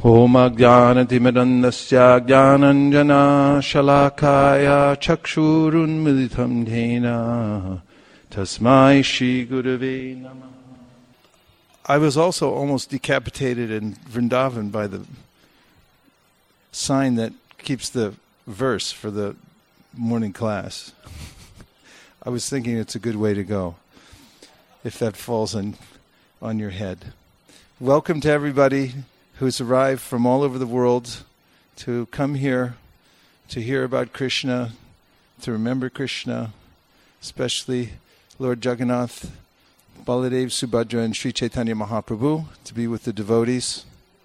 Om Ajnanatimirandasya Jnananjana Shalakaya Chakshurunmilitam Dena Tasmai Shri Gurave Namah. I was also almost decapitated in Vrindavan by the sign that keeps the verse for the morning class. I was thinking it's a good way to go, if that falls on your head. Welcome to everybody who's arrived from all over the world to come here to hear about Krishna, to remember Krishna, especially Lord Jagannath, Baladev, Subhadra, and Sri Chaitanya Mahaprabhu, to be with the devotees.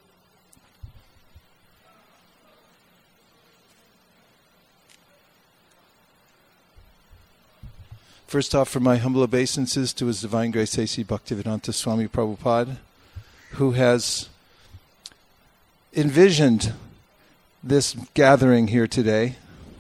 First off, for my humble obeisances to His Divine Grace A.C. Bhaktivedanta Swami Prabhupada, who has envisioned this gathering here today.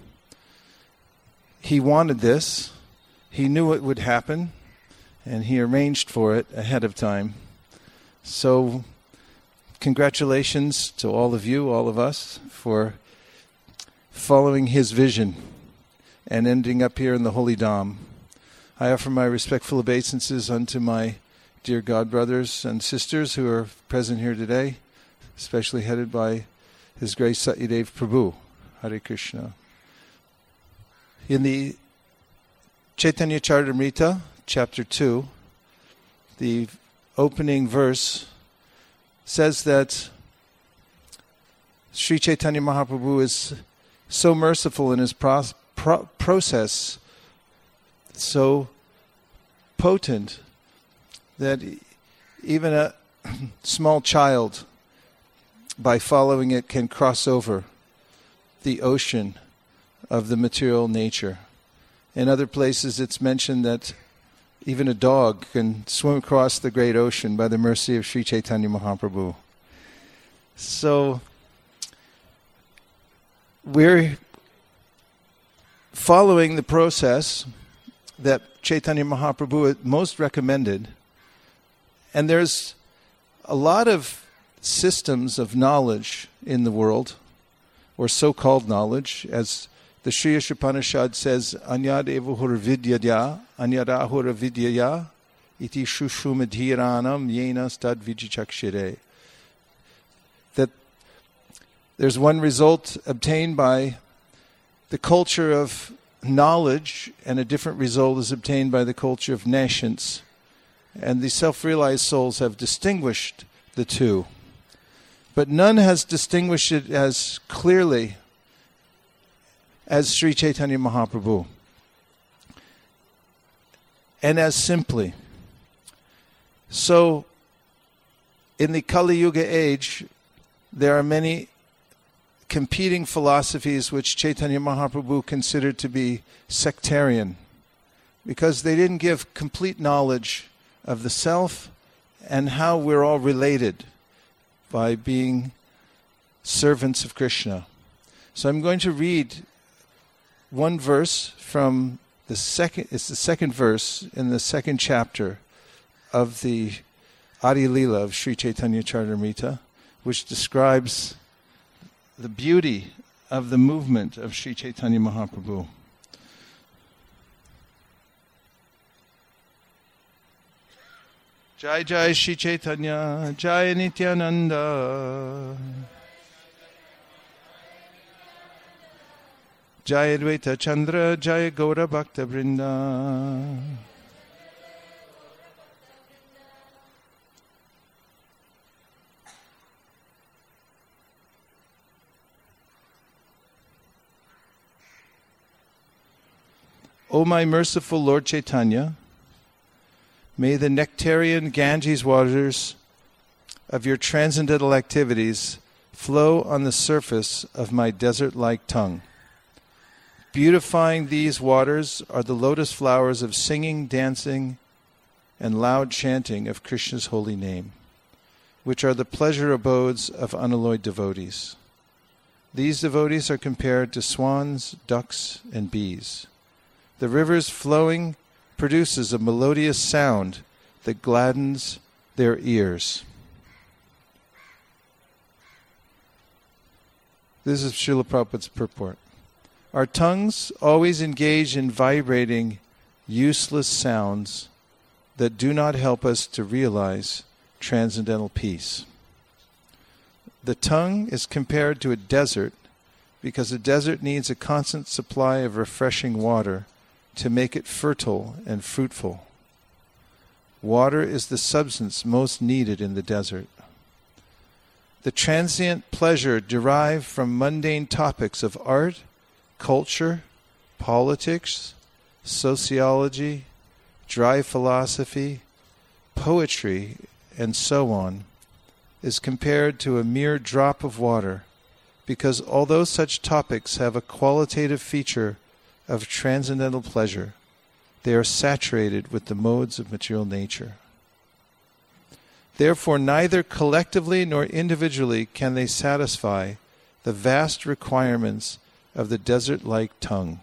He wanted this. He knew it would happen, and He arranged for it ahead of time. So, congratulations to all of you, all of us, for following His vision and ending up here in the Holy Dham. I offer my respectful obeisances unto my dear God brothers and sisters who are present here today, especially headed by His Grace Satyadev Prabhu. Hare Krishna. In the Chaitanya Charitamrita, chapter 2, the opening verse says that Sri Chaitanya Mahaprabhu is so merciful in His process, so potent, that even a small child, by following it, can cross over the ocean of the material nature. In other places it's mentioned that even a dog can swim across the great ocean by the mercy of Sri Chaitanya Mahaprabhu. So we're following the process that Chaitanya Mahaprabhu most recommended, and there's a lot of systems of knowledge in the world, or so-called knowledge, as the Sri Upanishad says, Anyad evuhur vidyaya, anyadahur vidyaya, iti shushumadhiranam yena stad vijichakshire. That there's one result obtained by the culture of knowledge, and a different result is obtained by the culture of nescience. And the self-realized souls have distinguished the two. But none has distinguished it as clearly as Sri Chaitanya Mahaprabhu, and as simply. So, in the Kali Yuga age, there are many competing philosophies which Chaitanya Mahaprabhu considered to be sectarian, because they didn't give complete knowledge of the self and how we're all related by being servants of Krishna. So I'm going to read one verse from the second verse in the second chapter of the Adi Lila of Sri Chaitanya Charitamrita, which describes the beauty of the movement of Sri Chaitanya Mahaprabhu. Jai Jai Sri Chaitanya, Jai Nityananda, Jai Advaita Chandra, Jai Gaura Bhakta Vrinda. O my merciful Lord Chaitanya, may the nectarian Ganges waters of your transcendental activities flow on the surface of my desert-like tongue. Beautifying these waters are the lotus flowers of singing, dancing, and loud chanting of Krishna's holy name, which are the pleasure abodes of unalloyed devotees. These devotees are compared to swans, ducks, and bees. The river's flowing produces a melodious sound that gladdens their ears. This is Srila Prabhupada's purport. Our tongues always engage in vibrating useless sounds that do not help us to realize transcendental peace. The tongue is compared to a desert because a desert needs a constant supply of refreshing water to make it fertile and fruitful. Water is the substance most needed in the desert. The transient pleasure derived from mundane topics of art, culture, politics, sociology, dry philosophy, poetry, and so on, is compared to a mere drop of water, because although such topics have a qualitative feature of transcendental pleasure, they are saturated with the modes of material nature. Therefore, neither collectively nor individually can they satisfy the vast requirements of the desert-like tongue.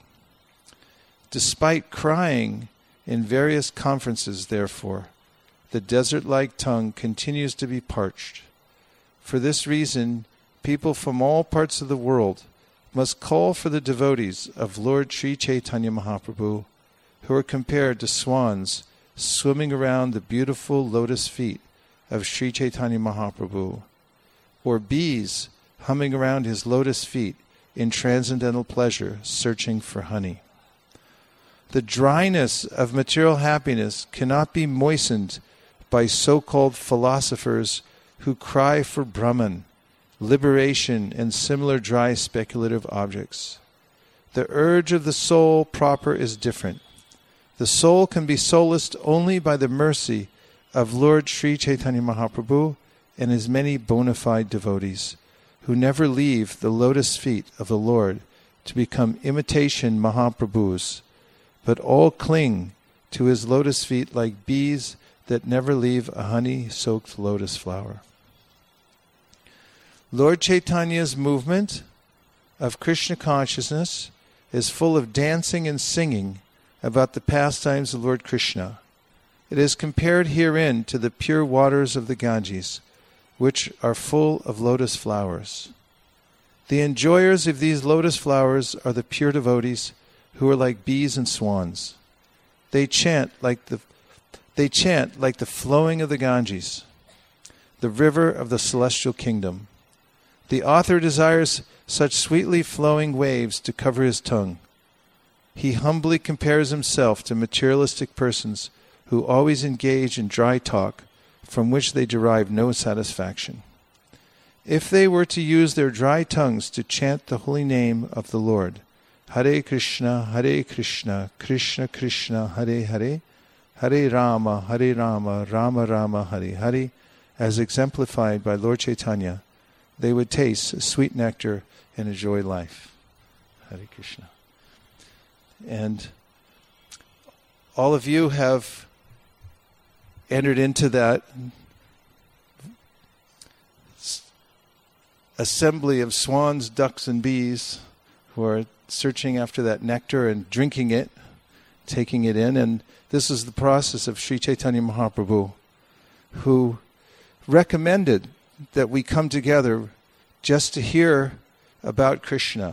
Despite crying in various conferences, therefore, the desert-like tongue continues to be parched. For this reason, people from all parts of the world must call for the devotees of Lord Sri Chaitanya Mahaprabhu, who are compared to swans swimming around the beautiful lotus feet of Sri Chaitanya Mahaprabhu, or bees humming around his lotus feet in transcendental pleasure, searching for honey. The dryness of material happiness cannot be moistened by so-called philosophers who cry for Brahman, liberation, and similar dry speculative objects. The urge of the soul proper is different. The soul can be solaced only by the mercy of Lord Sri Chaitanya Mahaprabhu and his many bona fide devotees, who never leave the lotus feet of the Lord to become imitation Mahaprabhus, but all cling to his lotus feet like bees that never leave a honey-soaked lotus flower. Lord Chaitanya's movement of Krishna consciousness is full of dancing and singing about the pastimes of Lord Krishna. It is compared herein to the pure waters of the Ganges, which are full of lotus flowers. The enjoyers of these lotus flowers are the pure devotees who are like bees and swans. They chant like the flowing of the Ganges, the river of the celestial kingdom. The author desires such sweetly flowing waves to cover his tongue. He humbly compares himself to materialistic persons who always engage in dry talk from which they derive no satisfaction. If they were to use their dry tongues to chant the holy name of the Lord, Hare Krishna, Krishna Krishna, Hare Hare, Hare Rama, Rama Rama, Hare Hare, as exemplified by Lord Chaitanya, they would taste sweet nectar and enjoy life. Hare Krishna. And all of you have entered into that assembly of swans, ducks, and bees who are searching after that nectar and drinking it, taking it in. And this is the process of Sri Chaitanya Mahaprabhu, who recommended that we come together just to hear about Krishna.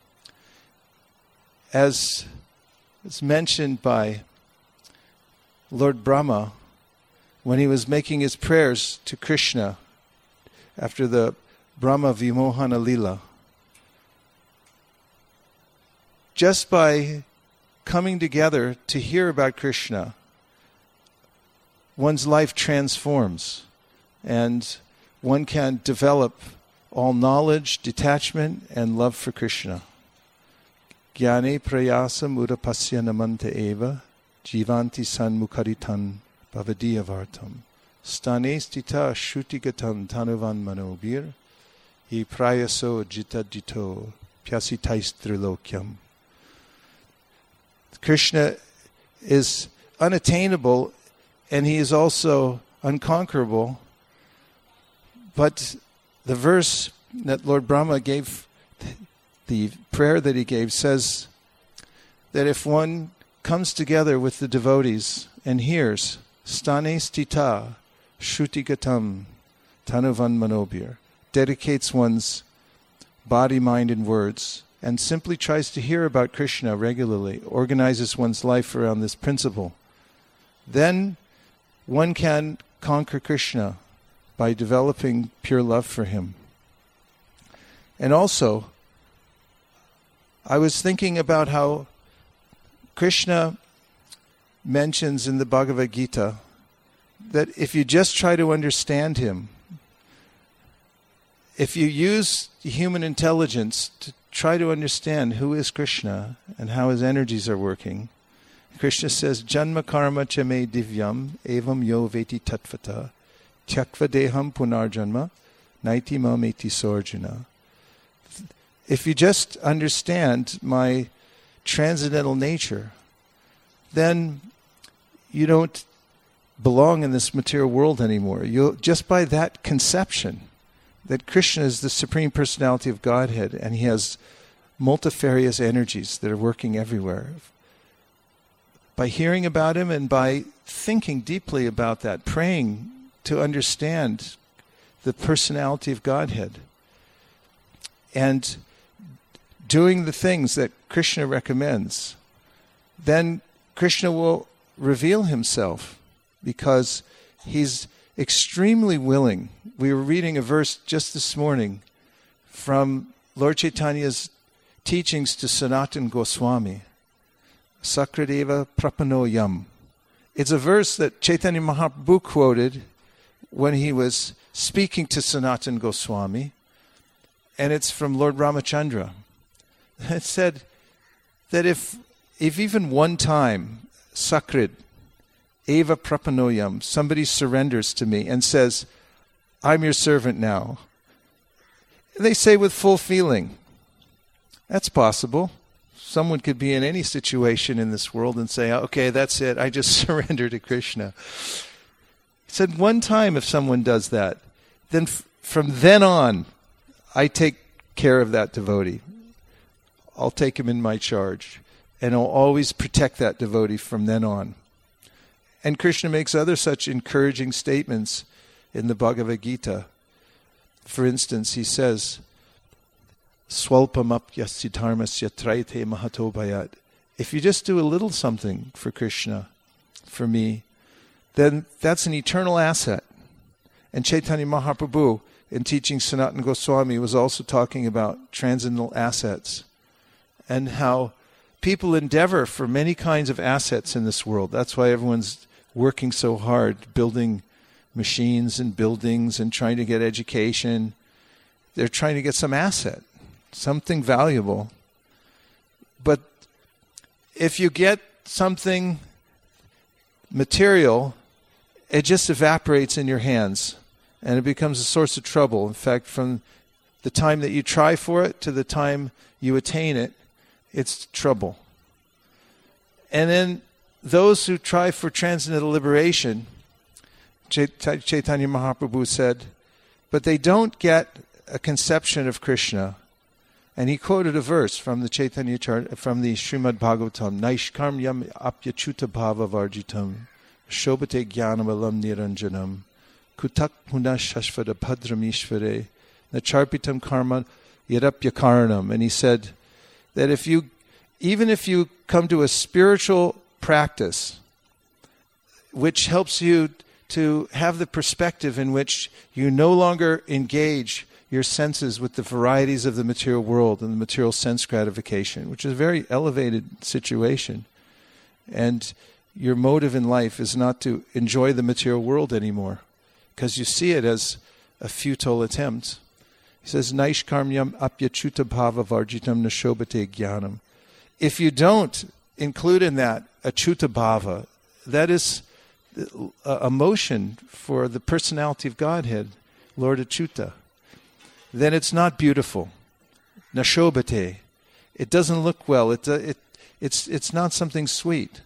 As is mentioned by Lord Brahma, when he was making his prayers to Krishna after the Brahma Vimohana Lila, just by coming together to hear about Krishna, one's life transforms and one can develop all knowledge, detachment, and love for Krishna. Jnane prayasa mudapasya namanta eva jivanti san mukaritan bhavadiyavartam stane stita shutigatam tanuvan manobir hi prayaso jitadito pyasitais trilokyam. Krishna is unattainable and he is also unconquerable, but the verse that Lord Brahma gave, the prayer that he gave, says that if one comes together with the devotees and hears Stane Stita Shrutigatam Tanuvan Manobir, dedicates one's body, mind, and words, and simply tries to hear about Krishna regularly, organizes one's life around this principle, then one can conquer Krishna by developing pure love for him. And also, I was thinking about how Krishna mentions in the Bhagavad Gita that if you just try to understand him, if you use human intelligence to try to understand who is Krishna and how his energies are working, Krishna says, Janma karma cha me divyam evam yo veti tattvata tyakva deham punarjanma naiti mameti sorjuna. If you just understand my transcendental nature, then you don't belong in this material world anymore. Just by that conception that Krishna is the Supreme Personality of Godhead and he has multifarious energies that are working everywhere. By hearing about him and by thinking deeply about that, praying to understand the personality of Godhead, and doing the things that Krishna recommends, then Krishna will reveal himself because he's extremely willing. We were reading a verse just this morning from Lord Chaitanya's teachings to Sanatana Goswami, Sakradeva Prapanoyam. It's a verse that Chaitanya Mahaprabhu quoted when he was speaking to Sanatana Goswami, and it's from Lord Ramachandra. It said that if even one time, Sakrid, Eva Prapanoyam, somebody surrenders to me and says, I'm your servant now, they say with full feeling, that's possible. Someone could be in any situation in this world and say, okay, that's it, I just surrender to Krishna. He said, one time if someone does that, then from then on, I take care of that devotee. I'll take him in my charge, and I'll always protect that devotee from then on. And Krishna makes other such encouraging statements in the Bhagavad Gita. For instance, he says, Swalpamapya siddharmasya traite mahato bhayat. If you just do a little something for Krishna, for me, then that's an eternal asset. And Chaitanya Mahaprabhu, in teaching Sanatana Goswami, was also talking about transcendental assets and how people endeavor for many kinds of assets in this world. That's why everyone's working so hard, building machines and buildings and trying to get education. They're trying to get some asset, something valuable. But if you get something material, it just evaporates in your hands and it becomes a source of trouble. In fact, from the time that you try for it to the time you attain it, it's trouble. And then those who try for transcendental liberation, Chaitanya Mahaprabhu said, but they don't get a conception of Krishna. And he quoted a verse from the Chaitanya from the Srimad Bhagavatam, Naishkarmyam apyachuta bhava varjitam, shobhate jnanavalam niranjanam, kutak puna shashvada bhadramishvare, nacharpitam karma yadapyakaranam. And he said that even if you come to a spiritual practice which helps you to have the perspective in which you no longer engage your senses with the varieties of the material world and the material sense gratification, which is a very elevated situation. And your motive in life is not to enjoy the material world anymore, because you see it as a futile attempt. He says, Naishkarmyam apyachuta bhava varjitam nashobhate jnanam. If you don't include in that achuta bhava, that is a motion for the personality of Godhead, Lord Achyuta, then it's not beautiful. Nashobhate. It doesn't look well. It's not something sweet.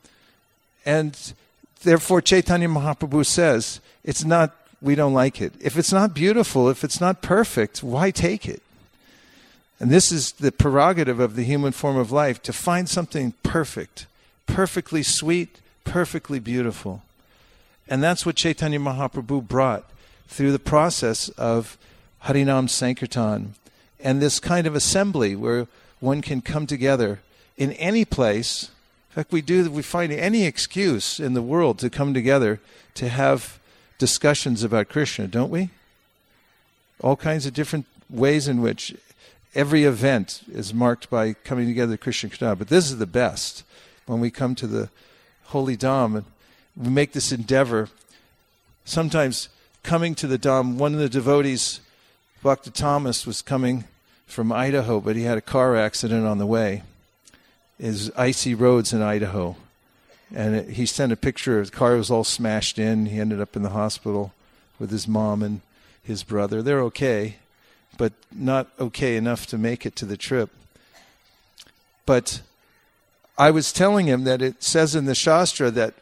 And therefore Chaitanya Mahaprabhu says, we don't like it. If it's not beautiful, if it's not perfect, why take it? And this is the prerogative of the human form of life, to find something perfect, perfectly sweet, perfectly beautiful. And that's what Chaitanya Mahaprabhu brought through the process of Harinam Sankirtan and this kind of assembly where one can come together in any place. In fact, we find any excuse in the world to come together to have discussions about Krishna, don't we? All kinds of different ways in which every event is marked by coming together to Krishna Katha. But this is the best, when we come to the Holy Dham, and we make this endeavor. Sometimes coming to the Dham, one of the devotees, Bhakta Thomas, was coming from Idaho, but he had a car accident on the way. There's icy roads in Idaho. And he sent a picture. His car was all smashed in. He ended up in the hospital with his mom and his brother. They're okay, but not okay enough to make it to the trip. But I was telling him that it says in the Shastra that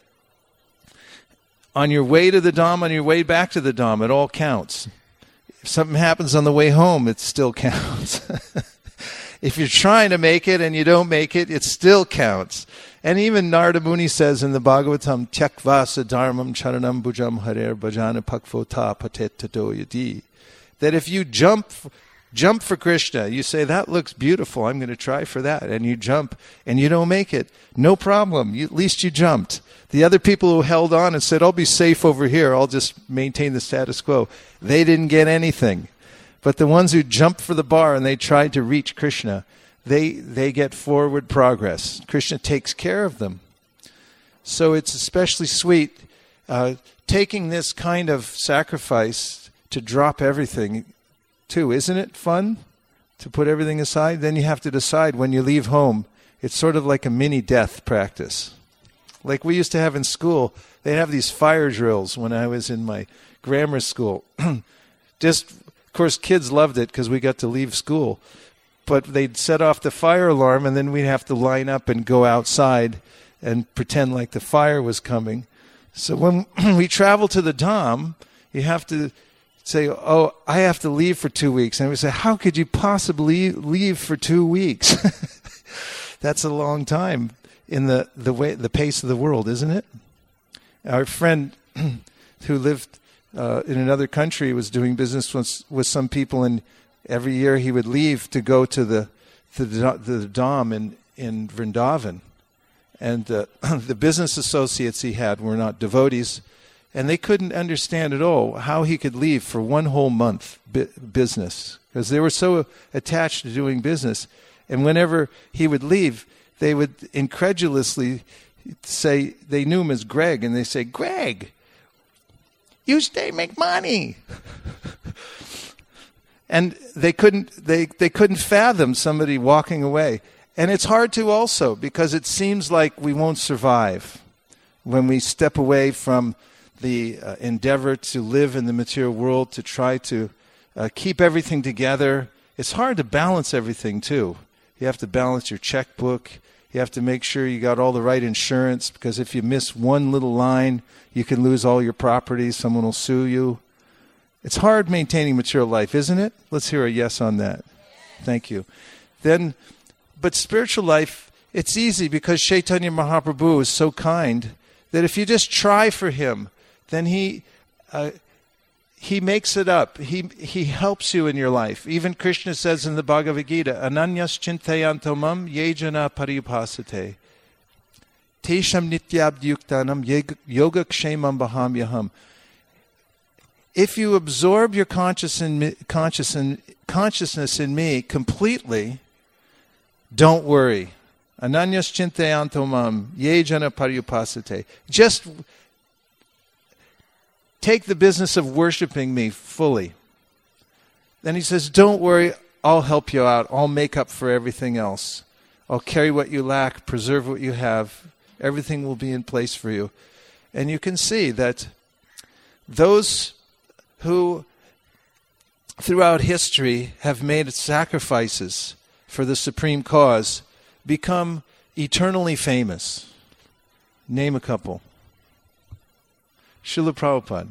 on your way to the Dham, on your way back to the Dham, it all counts. If something happens on the way home, it still counts. If you're trying to make it and you don't make it, it still counts. And even Narada Muni says in the Bhagavatam, Tyakvasa dharmam charanam bhujam harer bhajana pakvota patet tato yadi, that if you jump for Krishna, you say, that looks beautiful, I'm going to try for that, and you jump and you don't make it, no problem, at least you jumped. The other people who held on and said, I'll be safe over here, I'll just maintain the status quo, they didn't get anything. But the ones who jumped for the bar and they tried to reach Krishna, they get forward progress. Krishna takes care of them. So it's especially sweet taking this kind of sacrifice to drop everything too. Isn't it fun to put everything aside? Then you have to decide when you leave home. It's sort of like a mini death practice. Like we used to have in school, they'd have these fire drills when I was in my grammar school. Of course, kids loved it because we got to leave school. But they'd set off the fire alarm, and then we'd have to line up and go outside and pretend like the fire was coming. So when we travel to the Dham, you have to say, oh, I have to leave for 2 weeks. And we say, how could you possibly leave for 2 weeks? That's a long time in the pace of the world, isn't it? Our friend who lived in another country was doing business with some people, and every year he would leave to go to the Dham in Vrindavan. And the business associates he had were not devotees, and they couldn't understand at all how he could leave for one whole month business, because they were so attached to doing business. And whenever he would leave, they would incredulously say, they knew him as Greg, and they say, Greg, you stay, make money. And they couldn't fathom somebody walking away. And it's hard to also, because it seems like we won't survive when we step away from the endeavor to live in the material world, to try to keep everything together. It's hard to balance everything too. You have to balance your checkbook. You have to make sure you got all the right insurance, because if you miss one little line, you can lose all your property. Someone will sue you. It's hard maintaining material life, isn't it? Let's hear a yes on that. Thank you. But spiritual life, it's easy because Chaitanya Mahaprabhu is so kind that if you just try for him, then he makes it up. He helps you in your life. Even Krishna says in the Bhagavad Gita, Ananyas chintayanto mam yejana pariyupasate. Tesham nityabdyuktanam yoga kshemam bahamyaham. If you absorb your consciousness in me completely, don't worry. Ananyas chintayanto mam yejana pariyupasate. Just take the business of worshiping me fully. Then he says, don't worry, I'll help you out. I'll make up for everything else. I'll carry what you lack, preserve what you have. Everything will be in place for you. And you can see that those who throughout history have made sacrifices for the supreme cause become eternally famous. Name a couple. Srila Prabhupada.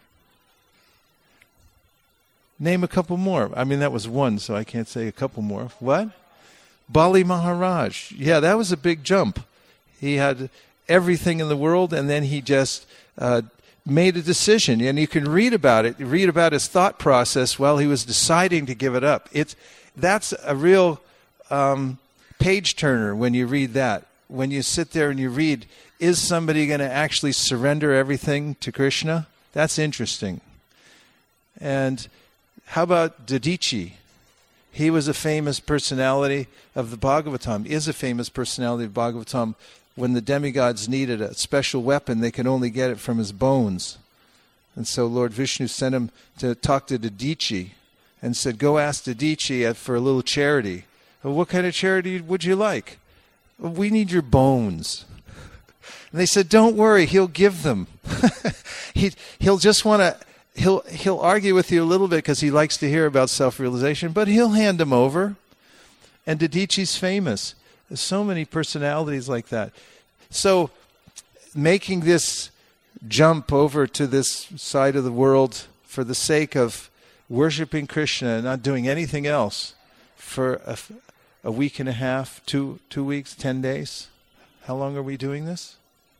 Name a couple more. I mean, that was one, so I can't say a couple more. What? Bali Maharaj. Yeah, that was a big jump. He had everything in the world, and then he just made a decision, and you can read about it. You read about his thought process while he was deciding to give it up. That's a real page turner when you read that. When you sit there and you read, is somebody going to actually surrender everything to Krishna? That's interesting. And how about Dadichi? He was a famous personality of the Bhagavatam, is a famous personality of Bhagavatam. When the demigods needed a special weapon, they could only get it from his bones. And so Lord Vishnu sent him to talk to Dadichi and said, go ask Dadichi for a little charity. Well, what kind of charity would you like? Well, we need your bones. And they said, don't worry, he'll give them. He'll just want to... He'll argue with you a little bit because he likes to hear about self-realization, but he'll hand them over. And Dadichi's famous. There's so many personalities like that. So making this jump over to this side of the world for the sake of worshiping Krishna and not doing anything else for a week and a half, 2 weeks, 10 days. How long are we doing this?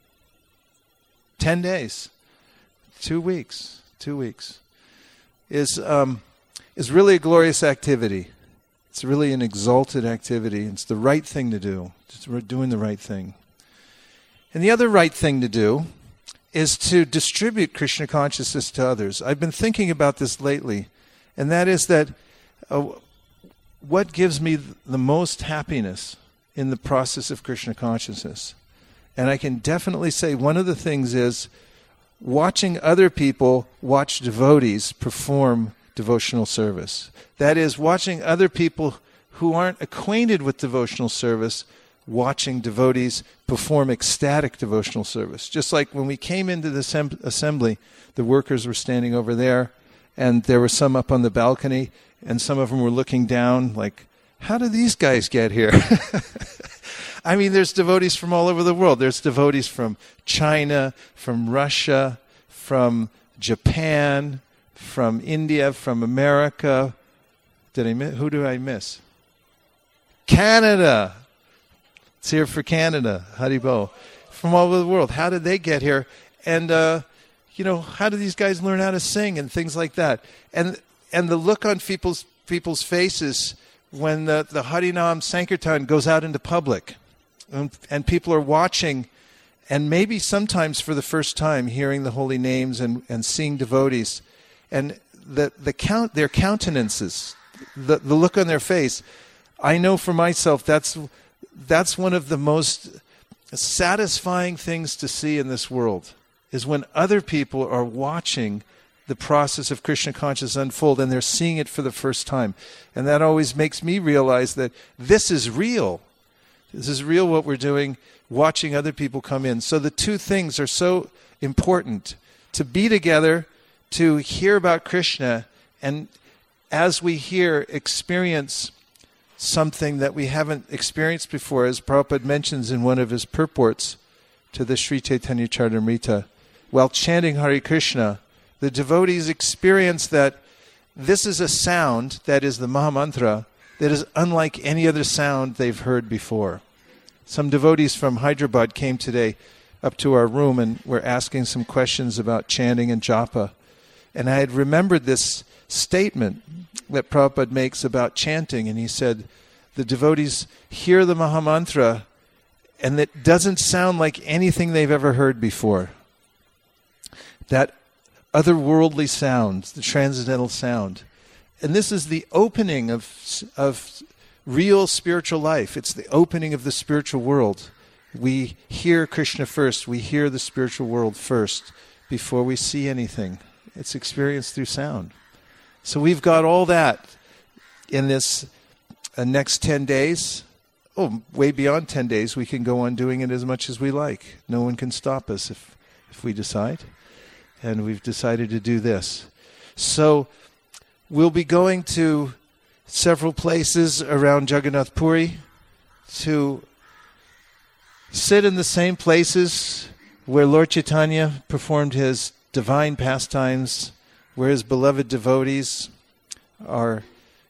10 days. 2 weeks. 2 weeks is really a glorious activity. It's really an exalted activity. It's the right thing to do. We're doing the right thing. And the other right thing to do is to distribute Krishna consciousness to others. I've been thinking about this lately, and that is that what gives me the most happiness in the process of Krishna consciousness. And I can definitely say one of the things is watching other people watch devotees perform devotional service. That is, watching other people who aren't acquainted with devotional service watching devotees perform ecstatic devotional service. Just like when we came into the assembly, the workers were standing over there, and there were some up on the balcony, and some of them were looking down like, how do these guys get here? I mean, there's devotees from all over the world. There's devotees from China, from Russia, from Japan, from India, from America. Who do I miss? Canada. It's here for Canada. Haribo. From all over the world. How did they get here? And, how do these guys learn how to sing and things like that? And the look on people's faces when the Harinam Sankirtan goes out into public. And people are watching, and maybe sometimes for the first time hearing the holy names and seeing devotees, and their countenances, the look on their face. I know for myself that's one of the most satisfying things to see in this world, is when other people are watching the process of Krishna consciousness unfold and they're seeing it for the first time. And that always makes me realize that this is real. This is real what we're doing, watching other people come in. So the two things are so important. To be together, to hear about Krishna, and as we hear, experience something that we haven't experienced before, as Prabhupada mentions in one of his purports to the Sri Chaitanya Charitamrita. While chanting Hare Krishna, the devotees experience that this is a sound, that is the Mahamantra, that is unlike any other sound they've heard before. Some devotees from Hyderabad came today up to our room and were asking some questions about chanting and japa. And I had remembered this statement that Prabhupada makes about chanting, and he said, the devotees hear the Mahamantra, and it doesn't sound like anything they've ever heard before. That otherworldly sound, the transcendental sound. And this is the opening of real spiritual life. It's the opening of the spiritual world. We hear Krishna first. We hear the spiritual world first before we see anything. It's experienced through sound. So we've got all that in this next 10 days. Oh, way beyond 10 days. We can go on doing it as much as we like. No one can stop us if we decide. And we've decided to do this. So we'll be going to several places around Jagannath Puri to sit in the same places where Lord Chaitanya performed his divine pastimes, where his beloved devotees are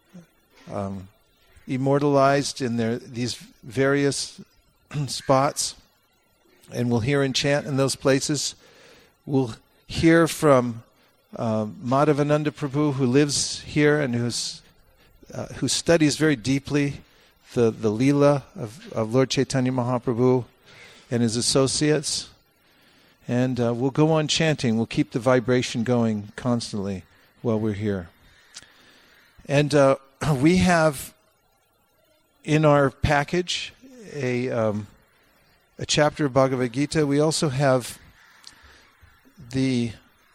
immortalized in these various spots. And we'll hear and chant in those places. We'll hear from Madhavananda Prabhu, who lives here and who studies very deeply the Leela of Lord Chaitanya Mahaprabhu and his associates. And we'll go on chanting. We'll keep the vibration going constantly while we're here. And we have in our package a chapter of Bhagavad Gita. We also have the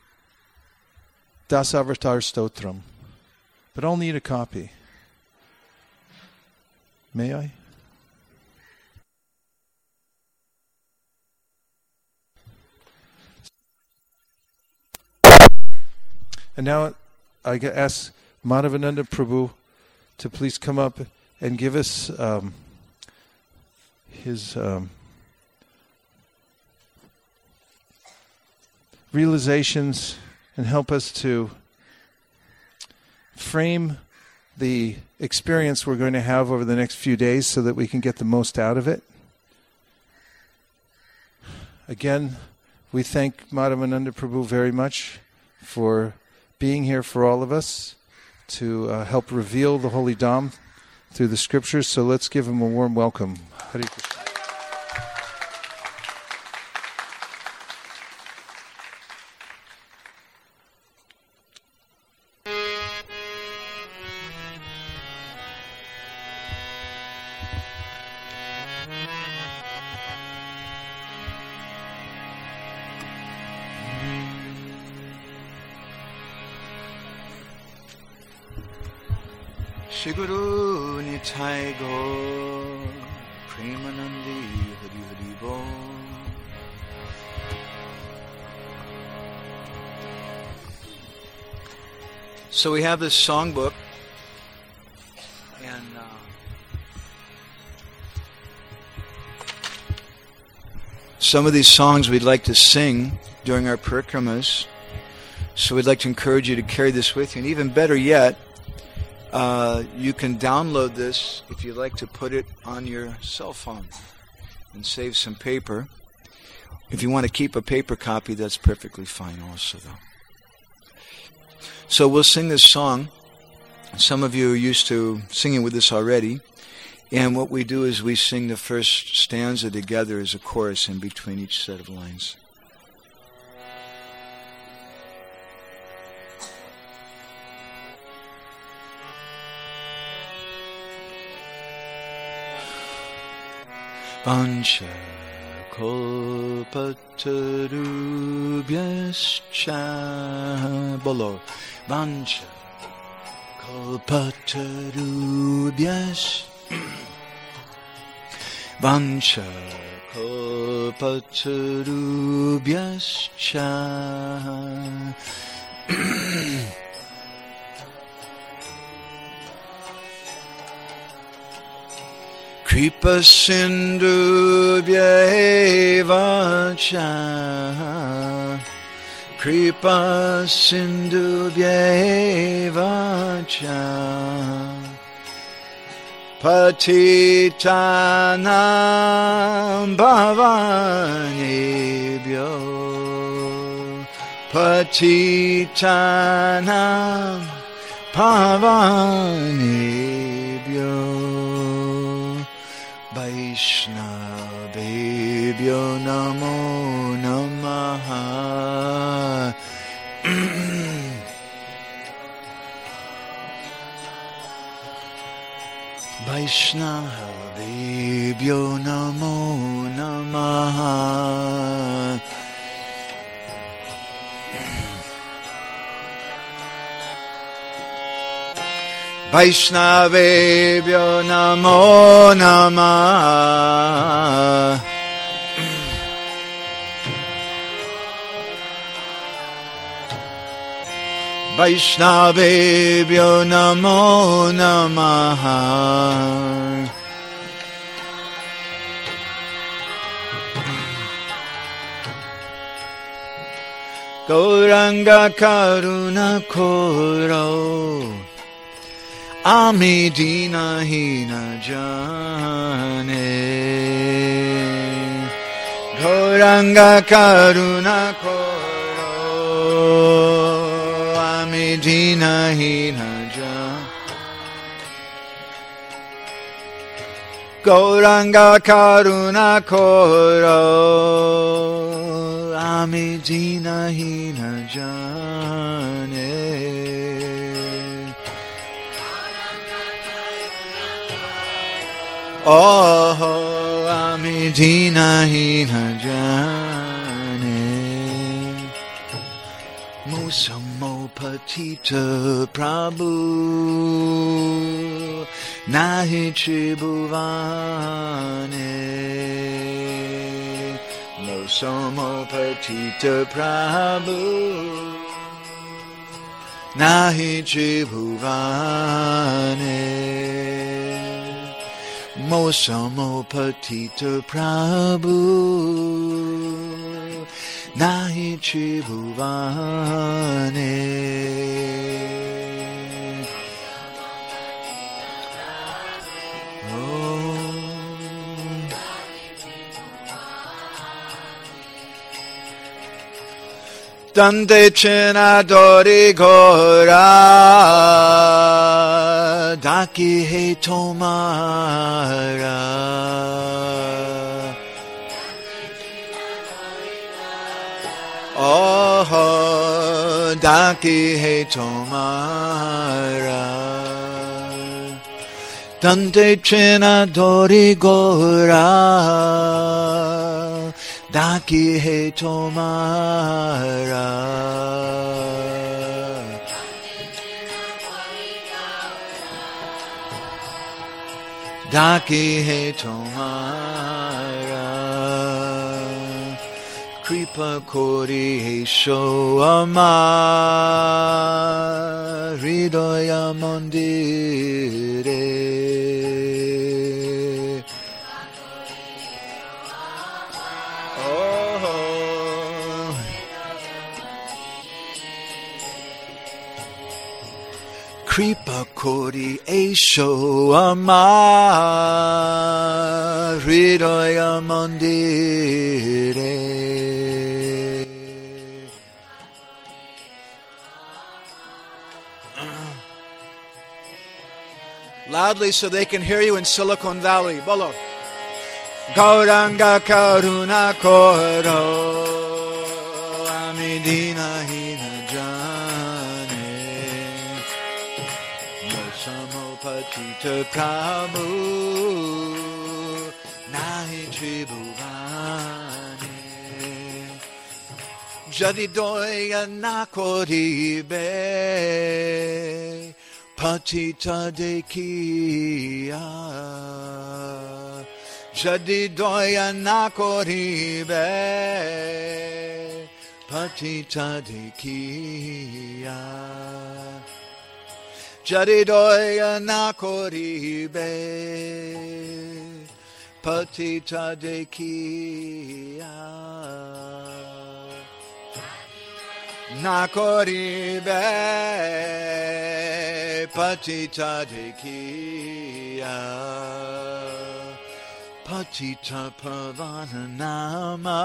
Dasavatar Stotram, but I'll need a copy. May I? And now I ask Madhavananda Prabhu to please come up and give us his realizations and help us to frame the experience we're going to have over the next few days so that we can get the most out of it. Again, we thank Madhavananda Prabhu very much for being here for all of us to help reveal the Holy Dham through the scriptures. So let's give him a warm welcome. Hare Krishna. Shri Guru Nitai Gaur Premanandi Hari Hari Bol. So we have this songbook, and some of these songs we'd like to sing during our parikramas. So we'd like to encourage you to carry this with you, and even better yet, you can download this if you'd like to put it on your cell phone and save some paper. If you want to keep a paper copy, that's perfectly fine also, though. So we'll sing this song. Some of you are used to singing with us already. And what we do is we sing the first stanza together as a chorus in between each set of lines. Vancha kalpatarubhyascha bolo. Vancha kalpatarubhyascha. Vancha kalpatarubhyascha. Kripa sindubhya eva cha. Kripa sindubhya eva cha. Patitanam bhavanebhyo. Patitanam bhavanebhyo. Vaishnavebhyo namo namaha. Vaishnavebhyo namo namaha. Vaishnavebhyo namo namaha. Vaishnavebhyo namo namaha. Gauranga karuna koro. Ami dina hina jane. Gauranga karuna koro. ami dinahina jan. Gauranga karuna koro, ami dinahina jane. Oh, ami dinahina jane. Musamo patita prabhu, nahi tribhuvane. Musamo patita prabhu, nahi tribhuvane. Mosamo patita prabhu, nahi tribhuvane. Dante Chinadori Gora Daki He Tomara Oh Daki He Tomara Dante Chinadori Gora Daki He Tomara Daki He Tomara Kripa Kori He Shoama Hridaya Mandire Kripa Kori Esho Ama Hridaya Mandire Loudly so they can hear you in Silicon Valley. Bolo. Gauranga Karuna Koro Amidina Hina Jane Mosamo Patita Prabhu Nahi Tribhuvane Jadidoya Nakori Be Patita Dekiya Jadidoya Nakoribe Patita Dekiya Jadidoya Nakoribe Patita Dekiya Nakoribe Patita Dekiya Patita Pavana Nama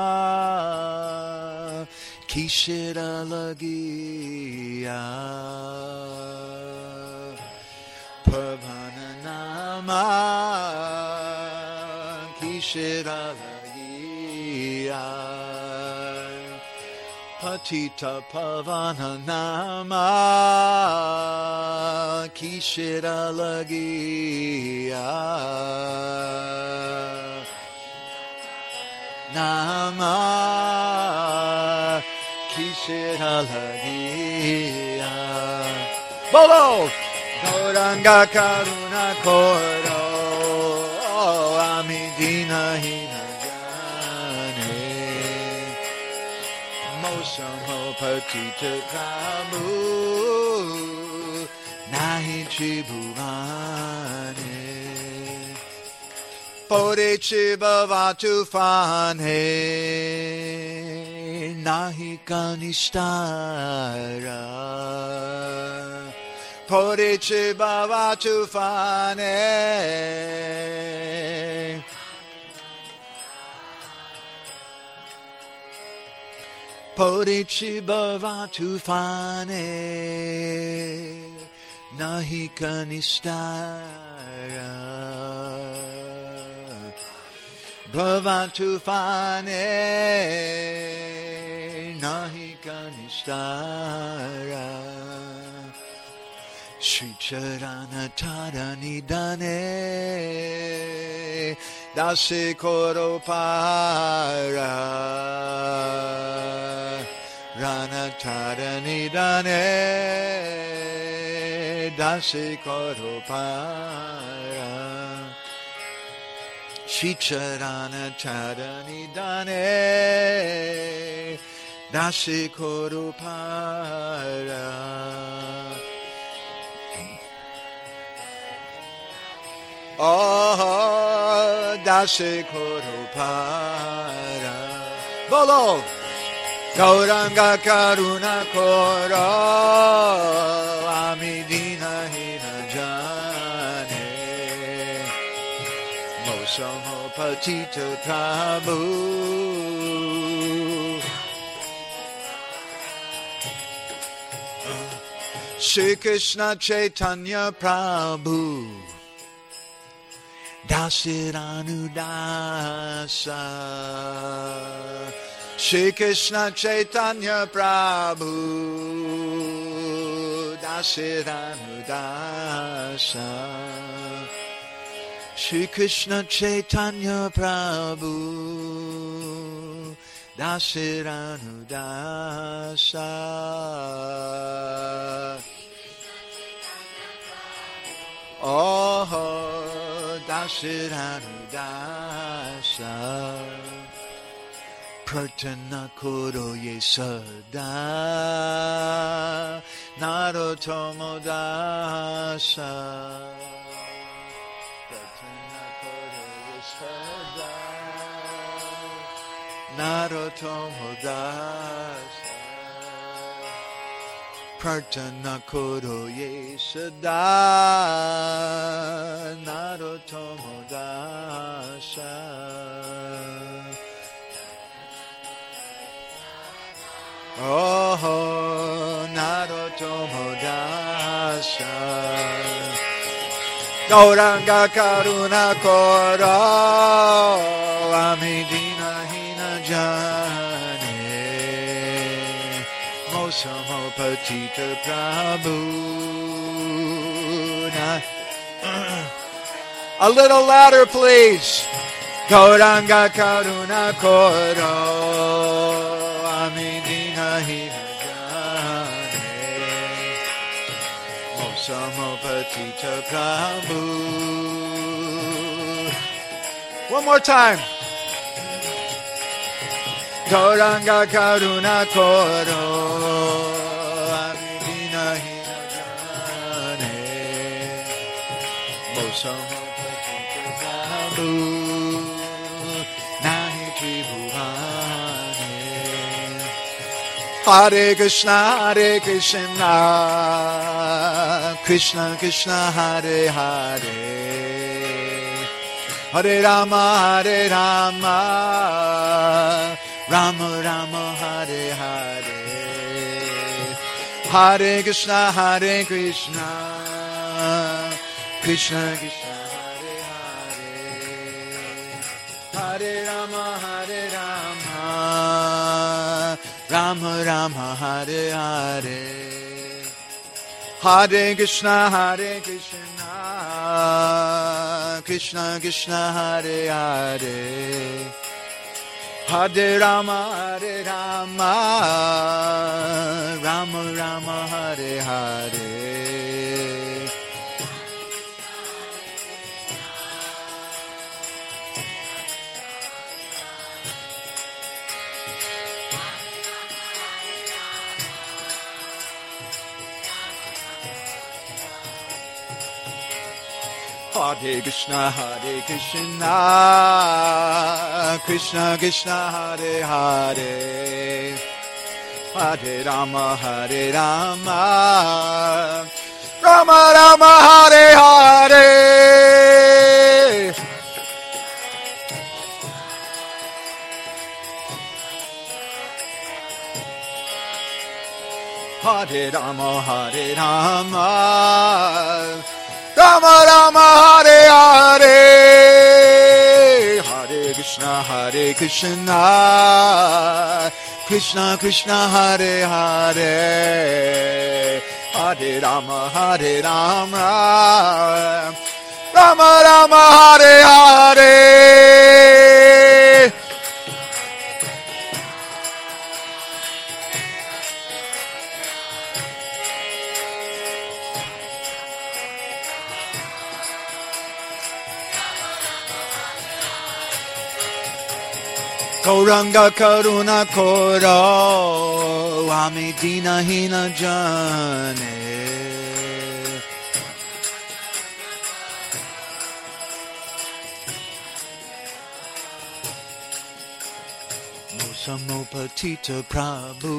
Kishira Lagiya Pavana Nama Kishira Lagiya Patita Pavana Nama Kishira Lagiya Nama Kishira Lagiya Bolo Gauranga Karuna Koro Amidina Hina Jane Mosamo Patita Prabhu Nahi Tribhuvane Pore Chibhavatu Fane Nahi Kanishtara Pore Chibhavatu Fane Podichi bhavatu fane nahi kanistara bhavatu fane nahi kanistara Shri Charana Tarani Dane Dase Koro Para Rana Tarani Dane Dase Koro Para Shri Charana Tarani Dane Dase Koro Para Oh, Dase Koro Para Bolo Gauranga Karuna Koro Amidina Hina Jane Mosomo Patita Prabhu Shri Krishna Chaitanya Prabhu Dasiranudasa Shri Krishna Chaitanya Prabhu Dasiranudasa Shri Krishna Chaitanya Prabhu Dasiranudasa Oh, Dasiranudasa Pratana Koro Ye Sada Narottama Dasa Pratana Koro Ye Sada Narottama Dasa Pratana Koro Ye Sada Narottama Dasa Oh, Narottama Dasa Gauranga Karuna Koro Amidina Hina Jane Mosomo Patita Prabhu A little louder please Gauranga Karuna Koro Amidina Hina Jane Mosomo Patita Prabhu One more time Gauranga Karuna Koro Amidina Hina Jane Mosomo Patita Prabhu Nahi Tribhuvane Hare Krishna Krishna Krishna Hare Hare Hare Rama Rama Rama Hare Hare Hare Krishna Krishna Krishna Hare Hare Hare Rama Rama Rama Hare Hare Hare Krishna Krishna Krishna Hare Hare Hare Rama Rama Rama Hare Hare Hare Krishna Krishna Krishna Hare Hare Hare Rama Rama Rama Hare Hare Hare Rama, Hare Rama, Rama Rama, Hare Hare, Hare Krishna, Krishna Krishna, Hare Hare, Hare Rama, Hare Rama, Rama Rama, Hare Hare. Gauranga Karuna Koro Ami Dina Hina Jane Musamo Patita Prabhu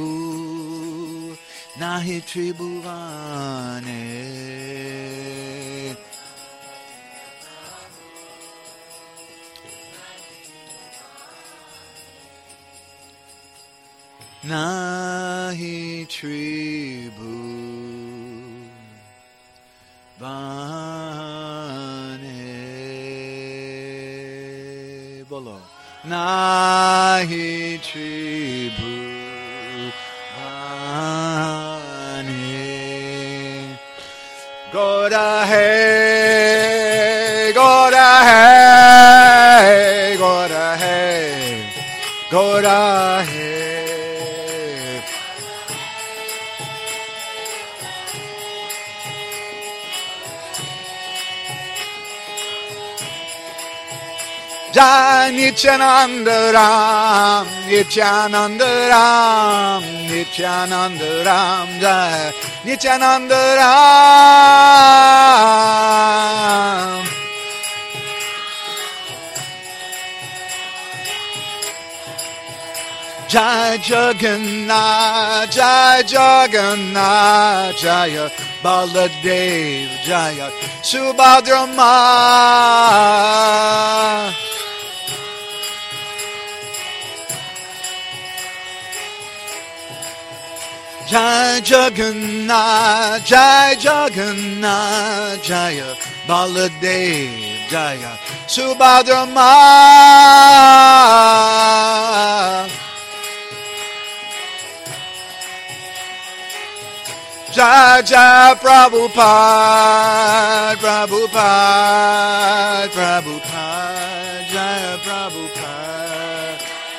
Nahi Tribhuvane Nahi Tribhu Vane Bolo Nahi Tribhu Vane Goda Hey Goda Hey Goda Hey Goda Hey Jai Nityananda Ram, Nityananda Ram, Nityananda Ram, Jai Nityananda Ram. Jai Jagannath, Jai Jagannath, Jaya Baladev, Jaya Subhadra Ma. Jai Jagannath, Jai Jagannath, Jaya Baladev, Jaya Subhadra Ma. Jai Jai Prabhupada, Prabhupada, Prabhupada, Jai Prabhupada.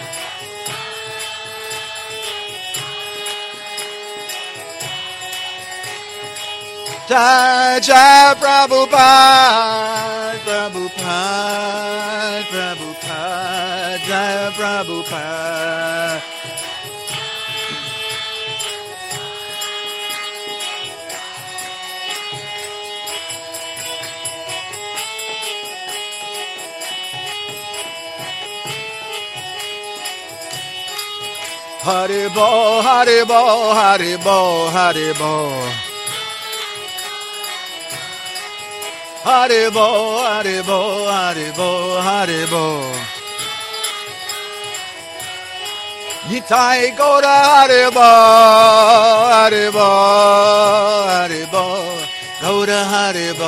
Jai Jai Prabhupada, Prabhupada, Prabhupada, Jai Prabhupada. Haribo, Haribo, Haribo, Haribo. Haribo, Haribo, Haribo, Haribo. Nitai Gaura Haribo, Haribo, Haribo, Gaura Haribo.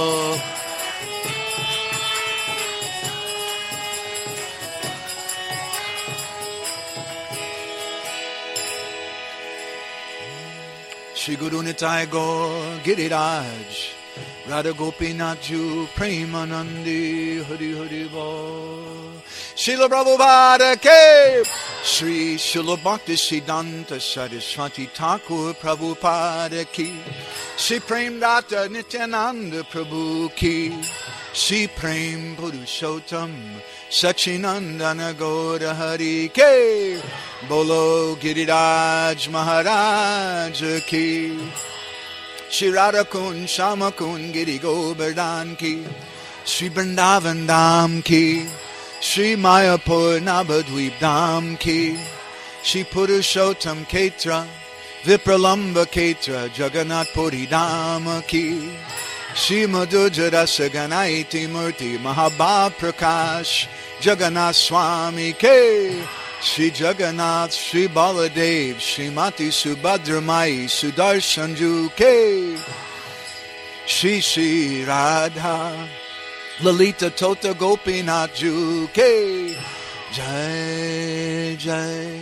Shri Guru Nitai Gaur Giriraj Radha Gopinath Ju Premanandi Hari Hari Bo Srila Prabhupada Ke Sri Srila Bhakti Siddhanta Saraswati Thakur Prabhupada Ki Sri Prem Data Nityananda Prabhu Ki Sri Prem Purushottam Sachinandana Gaura Hari Ke Bolo Giriraj Maharaj Ki Shri Radha Kund Shama Kund Giri Govardhan Ki Shri Vrindavan Dham Ki Shri Mayapur Navadvip Dham Ki Shri Purushottam Ketra Vipralamba Ketra Jagannath Puri Dham Ki Shri Madhurasa Ganaiti Murti Mahabha Prakash Jagannath Swami Ke Shri Jagannath, Shri Baladev, Shrimati Subhadramai, Sudarshanju Ke, Shri Shri Radha, Lalita Tota Gopinath Ju Ke, Jai Jai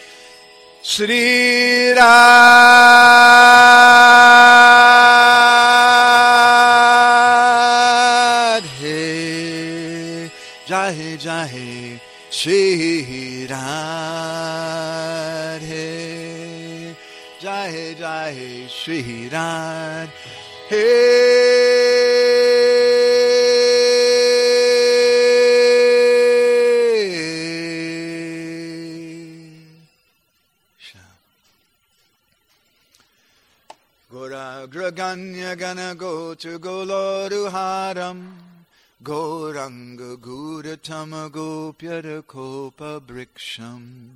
Shri Radhe, Jai Jai Shri Radhe, Jai Jai Shri Ganya Gana Go to Goloruharam Goranga Gudatama Gopyara Kopa Briksham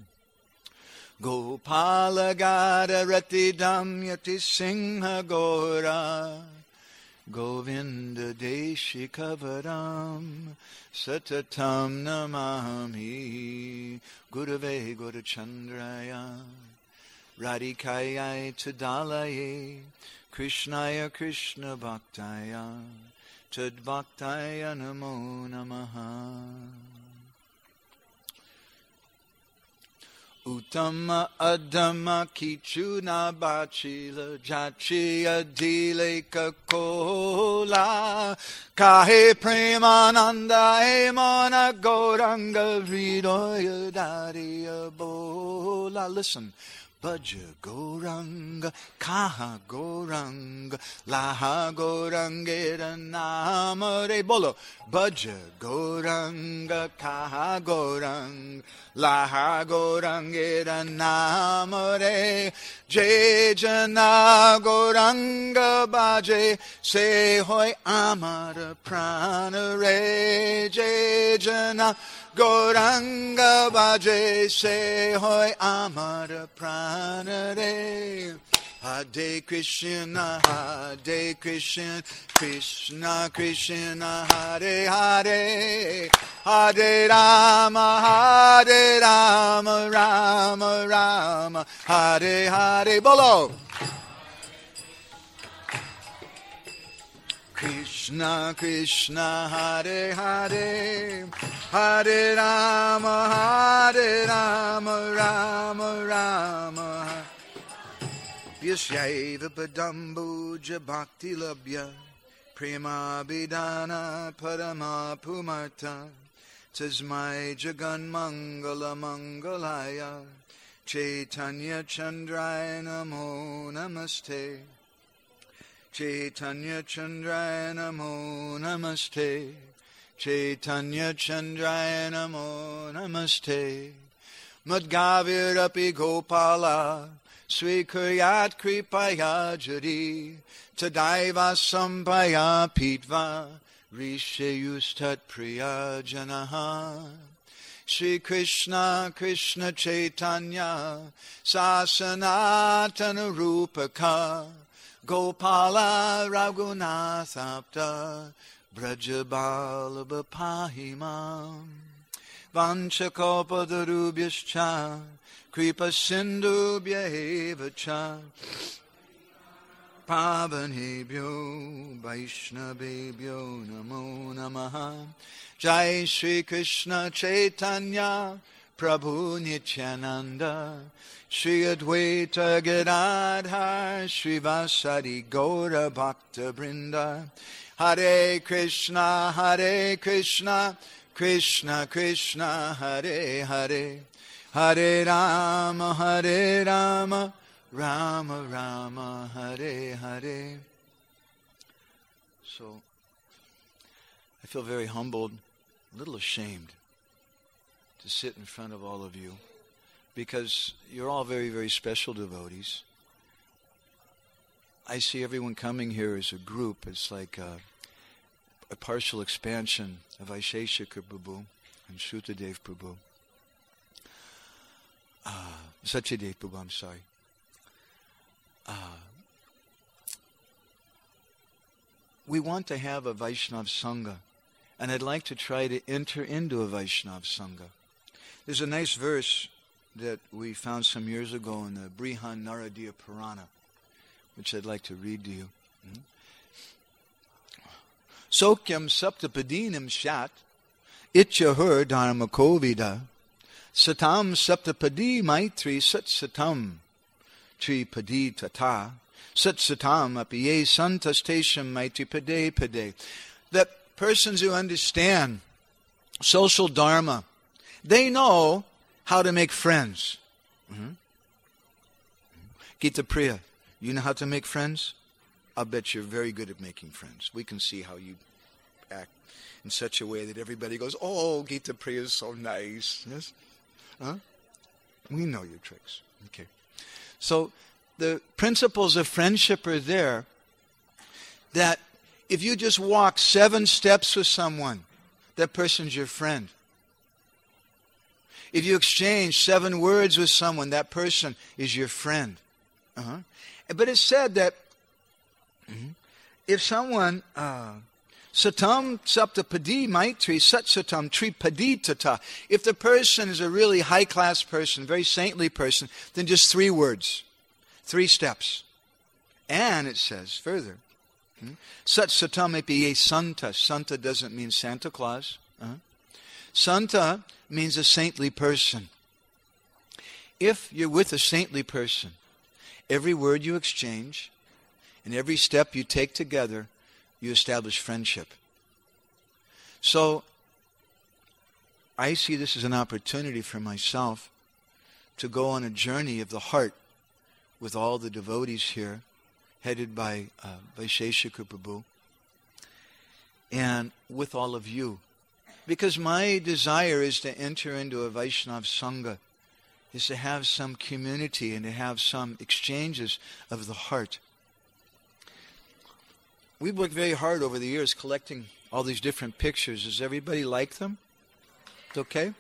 Gopala Gada Ratidam Yati Singha Gora Govinda Deshi Kavaram Satatam Namami Gurave Gurachandraya Radhikaya Tadalaye Krishnaya Krishna Bhaktaya Tad Bhaktaya Namo Namaha Uttama Adama Kichuna Bachila Jachiya Dile Kakola Kahe Premananda Emana Goranga Vridoya Dariya Bola. Listen. Bhaja Goranga, Kaha Goranga, Laha Gorangera Namare Bolo. Bhaja Goranga, Kaha Goranga, Laha Gorangera Namare. Jejana Goranga Bhaje, Se Hoi Amara Pranare. Jejana Goranga Bhaje Se Hoi Amara Pranare. Hare Krishna, Hare Krishna, Krishna Krishna, Hare Hare, Hare Rama, Rama Rama, Hare Hare. Bolo. Krishna Krishna, Hare Hare, Hare Rama, Rama Rama. Yasyaiva Padambuja Bhakti Labhya Prema Bidana Parama Pumarta Tasmai Jagan Mangala Mangalaya Chaitanya Chandraya Namo Namaste Chaitanya Chandraya Namo Namaste Chaitanya Chandraya Namo Namaste Madgavirapi Gopala Swikuryat Kripaya Jari Tadaiva Sampaya Pitva Rishayustat Priya Janaha Shri Krishna Krishna Chaitanya Sasanatana Rupaka Gopala Raghunathapta Brajabala Bapahimam Vanchakopadarubhyascha Kripa Sindhubhya eva cha Pavanebhyo Vaishnavebhyo Namo Namaha. Jai Shri Krishna Chaitanya Prabhu Nityananda Shri Advaita Gadadhar Shri Vasadi Gaura Bhakta Brinda. Hare Krishna, Krishna Krishna, Hare Hare, Hare Rama, Rama Rama, Hare Hare. So, I feel very humbled, a little ashamed to sit in front of all of you because you're all very, very special devotees. I see everyone coming here as a group. It's like a partial expansion of Vaisheshika Prabhu and Shrutadev Prabhu. Satyadev Prabhu, I'm sorry. We want to have a Vaishnav Sangha, and I'd like to try to enter into a Vaishnav Sangha. There's a nice verse that we found some years ago in the Brihan Naradiya Purana, which I'd like to read to you. Sokyam saptapadinam shat ityahur dharmakovida satam saptapadi maitri satsatam tripadi tata satsatam apiye santastesham maitri pade pade. That persons who understand social dharma, they know how to make friends. Gita Priya, you know how to make friends? I'll bet you're very good at making friends. We can see how you act in such a way that everybody goes, oh, Gita Priya is so nice. Yes? Huh? We know your tricks. Okay. So the principles of friendship are there, that if you just walk 7 steps with someone, that person's your friend. If you exchange 7 words with someone, that person is your friend. But it's said that if someone satam saptapadi maitri satsatam tripadi tata, if the person is a really high-class person, very saintly person, then just 3 words, 3 steps. And it says further, satsatam epi santa. Santa doesn't mean Santa Claus. Santa means a saintly person. If you're with a saintly person, every word you exchange and every step you take together, you establish friendship. So I see this as an opportunity for myself to go on a journey of the heart with all the devotees here, headed by Vaisheshika Prabhu, and with all of you. Because my desire is to enter into a Vaishnav Sangha, is to have some community and to have some exchanges of the heart. We've worked very hard over the years collecting all these different pictures. Does everybody like them? It's okay?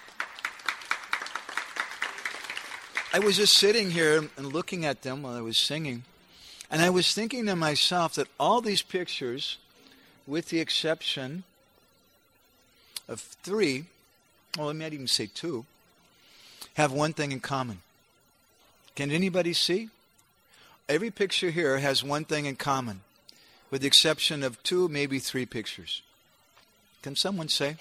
I was just sitting here and looking at them while I was singing, and I was thinking to myself that all these pictures, with the exception of 3, well, I might even say 2, have one thing in common. Can anybody see? Every picture here has one thing in common, with the exception of 2, maybe 3 pictures. Can someone say?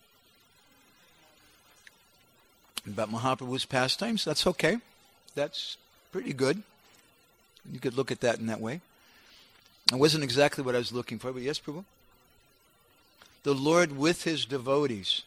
About Mahaprabhu's pastimes? That's okay. That's pretty good. You could look at that in that way. It wasn't exactly what I was looking for, but yes, Prabhu? The Lord with His devotees.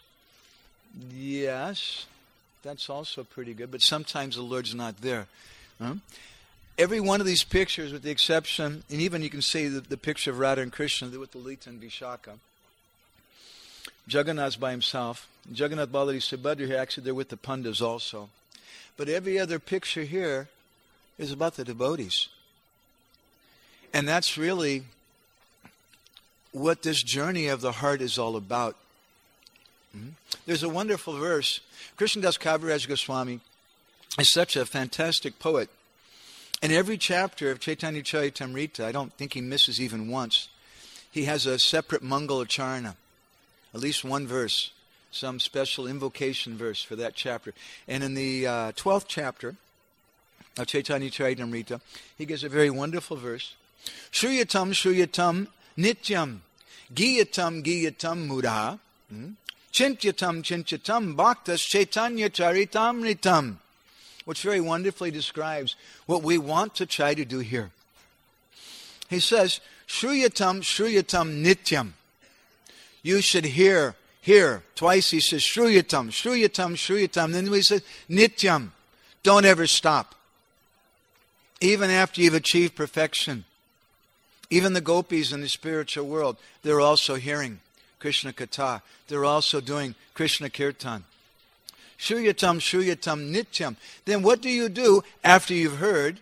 Yes, that's also pretty good, but sometimes the Lord's not there. Every one of these pictures, with the exception, and even you can see the picture of Radha and Krishna with the Lita and Vishaka. Jagannath's by himself. Jagannath, Baladi, Subhadra here, actually they're with the Pandas also. But every other picture here is about the devotees. And that's really what this journey of the heart is all about. There's a wonderful verse. Krishnadas Kaviraj Goswami is such a fantastic poet. In every chapter of Chaitanya Charitamrita, I don't think he misses even once, he has a separate Mangalacharana, at least one verse, some special invocation verse for that chapter. And in the 12th chapter of Chaitanya Charitamrita, he gives a very wonderful verse. Shruyatam Shruyatam Nityam Giyatam Giyatam Mudha Chintyatam Chintyatam Bhaktas Chaitanya Charitamritam, which very wonderfully describes what we want to try to do here. He says, Shruyatam Shruyatam Nityam. You should hear. Twice he says, Shruyatam, Shruyatam, Shruyatam. Then he says, Nityam. Don't ever stop. Even after you've achieved perfection. Even the gopis in the spiritual world, they're also hearing Krishna Katha. They're also doing Krishna Kirtan. Shruyatam, Shruyatam, Nityam. Then what do you do after you've heard?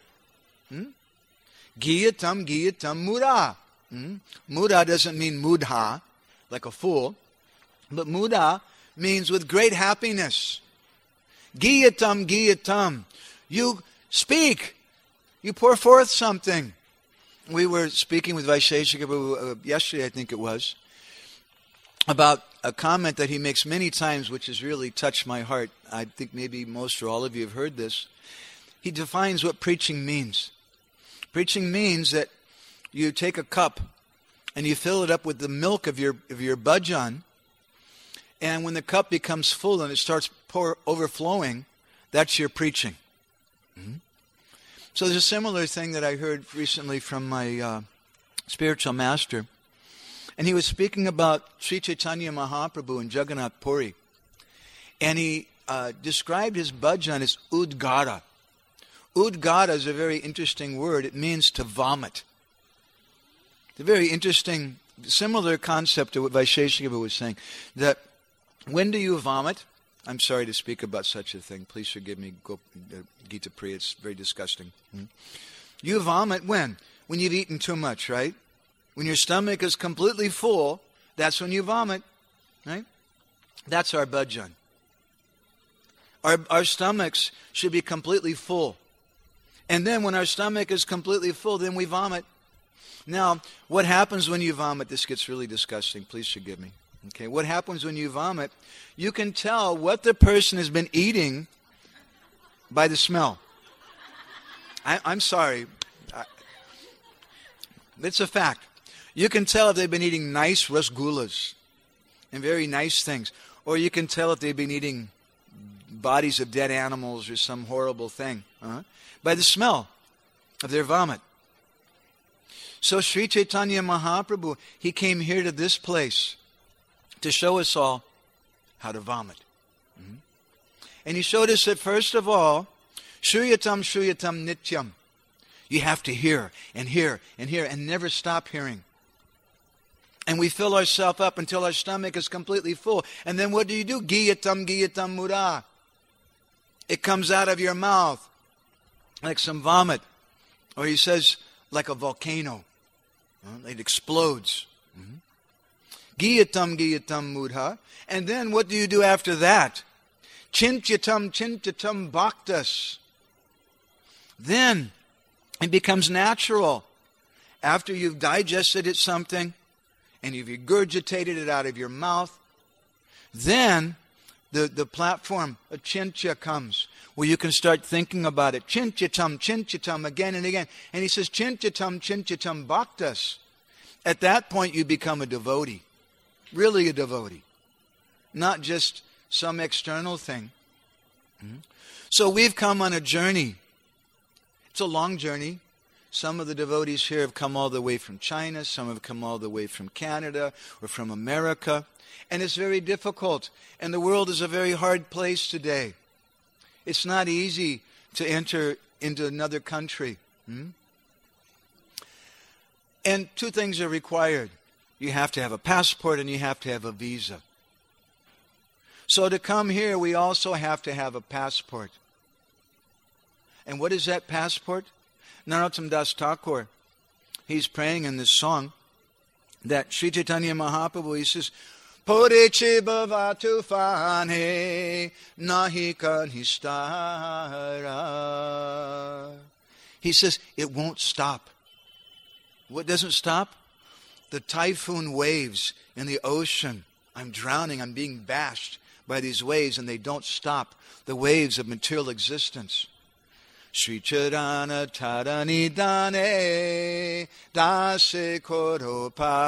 Giyatam, Giyatam, Mudha. Mudha doesn't mean mudha, like a fool. But mudha means with great happiness. Giyatam, Giyatam. You speak. You pour forth something. We were speaking with Vaisheshika yesterday, I think it was, about a comment that he makes many times, which has really touched my heart. I think maybe most or all of you have heard this. He defines what preaching means. Preaching means that you take a cup and you fill it up with the milk of your bhajan, and when the cup becomes full and it starts overflowing, that's your preaching. Mm-hmm. So there's a similar thing that I heard recently from my spiritual master, and he was speaking about Sri Chaitanya Mahaprabhu in Jagannath Puri, and he described his bhajan as udgara. Udgara is a very interesting word. It means to vomit. It's a very interesting, similar concept to what Vaisheshika was saying, that when do you vomit? I'm sorry to speak about such a thing. Please forgive me, Gita Priya. It's very disgusting. You vomit when? When you've eaten too much, right? When your stomach is completely full, that's when you vomit, right? That's our bhajan. Our stomachs should be completely full. And then when our stomach is completely full, then we vomit. Now, what happens when you vomit? This gets really disgusting. Please forgive me. Okay, what happens when you vomit? You can tell what the person has been eating by the smell. I'm sorry. It's a fact. You can tell if they've been eating nice rasgullas and very nice things. Or you can tell if they've been eating bodies of dead animals or some horrible thing. By the smell of their vomit. So Sri Chaitanya Mahaprabhu, he came here to this place to show us all how to vomit. And he showed us that first of all, Shruyatam Shruyatam Nityam. You have to hear and hear and hear and never stop hearing. And we fill ourselves up until our stomach is completely full. And then what do you do? Giyatam Giyatam Mura. It comes out of your mouth like some vomit. Or he says, like a volcano. It explodes. Giyatam Giyatam Mudha. And then what do you do after that? Chintyatam Chintyatam Bhaktas. Then it becomes natural. After you've digested it something and you've regurgitated it out of your mouth, then the platform of Chintya comes, where you can start thinking about it. Chintyatam again and again. And he says, Chintyatam Bhaktas. At that point you become a devotee. Really a devotee. Not just some external thing. So we've come on a journey. It's a long journey. Some of the devotees here have come all the way from China. Some have come all the way from Canada or from America. And it's very difficult. And the world is a very hard place today. It's not easy to enter into another country. And two things are required. You have to have a passport and you have to have a visa. So to come here, we also have to have a passport. And what is that passport? Narottam Das Thakur, he's praying in this song that Sri Chaitanya Mahaprabhu, he says, Porichi bhavatu fane nahi kanistara. He says, it won't stop. What doesn't stop? The typhoon waves in the ocean. I'm drowning, I'm being bashed by these waves, and they don't stop. The waves of material existence. Sri Charana Tarani Dane Dase Koro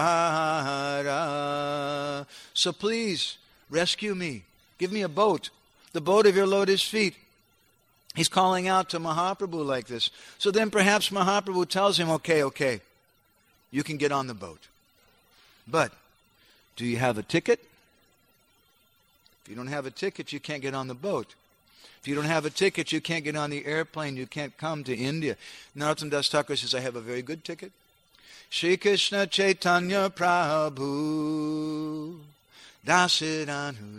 Para. So please, rescue me. Give me a boat. The boat of your lotus feet. He's calling out to Mahaprabhu like this. So then perhaps Mahaprabhu tells him, okay, you can get on the boat. But, do you have a ticket? If you don't have a ticket, you can't get on the boat. If you don't have a ticket, you can't get on the airplane. You can't come to India. Narottam Das Thakur says, I have a very good ticket. Shri Krishna Chaitanya Prabhu Dasidanu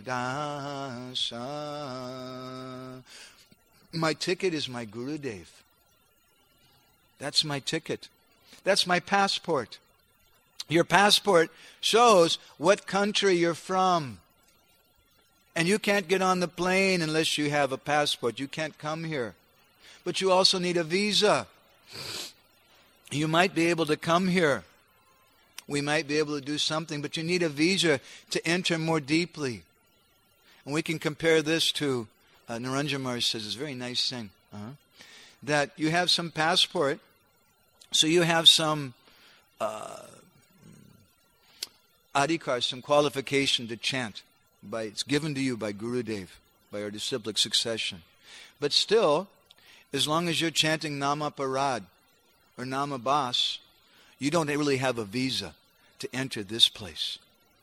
Dasa. My ticket is my Gurudev. That's my ticket. That's my passport. Your passport shows what country you're from. And you can't get on the plane unless you have a passport. You can't come here. But you also need a visa. You might be able to come here we might be able to do something, but you need a visa to enter more deeply. And we can compare this to, Naranjan Maharaj says, it's a very nice thing, that you have some passport, so you have some adhikar, some qualification to chant. It's given to you by Gurudev, by our disciplic succession. But still, as long as you're chanting Nama Parad or Nama Bas, you don't really have a visa to enter this place.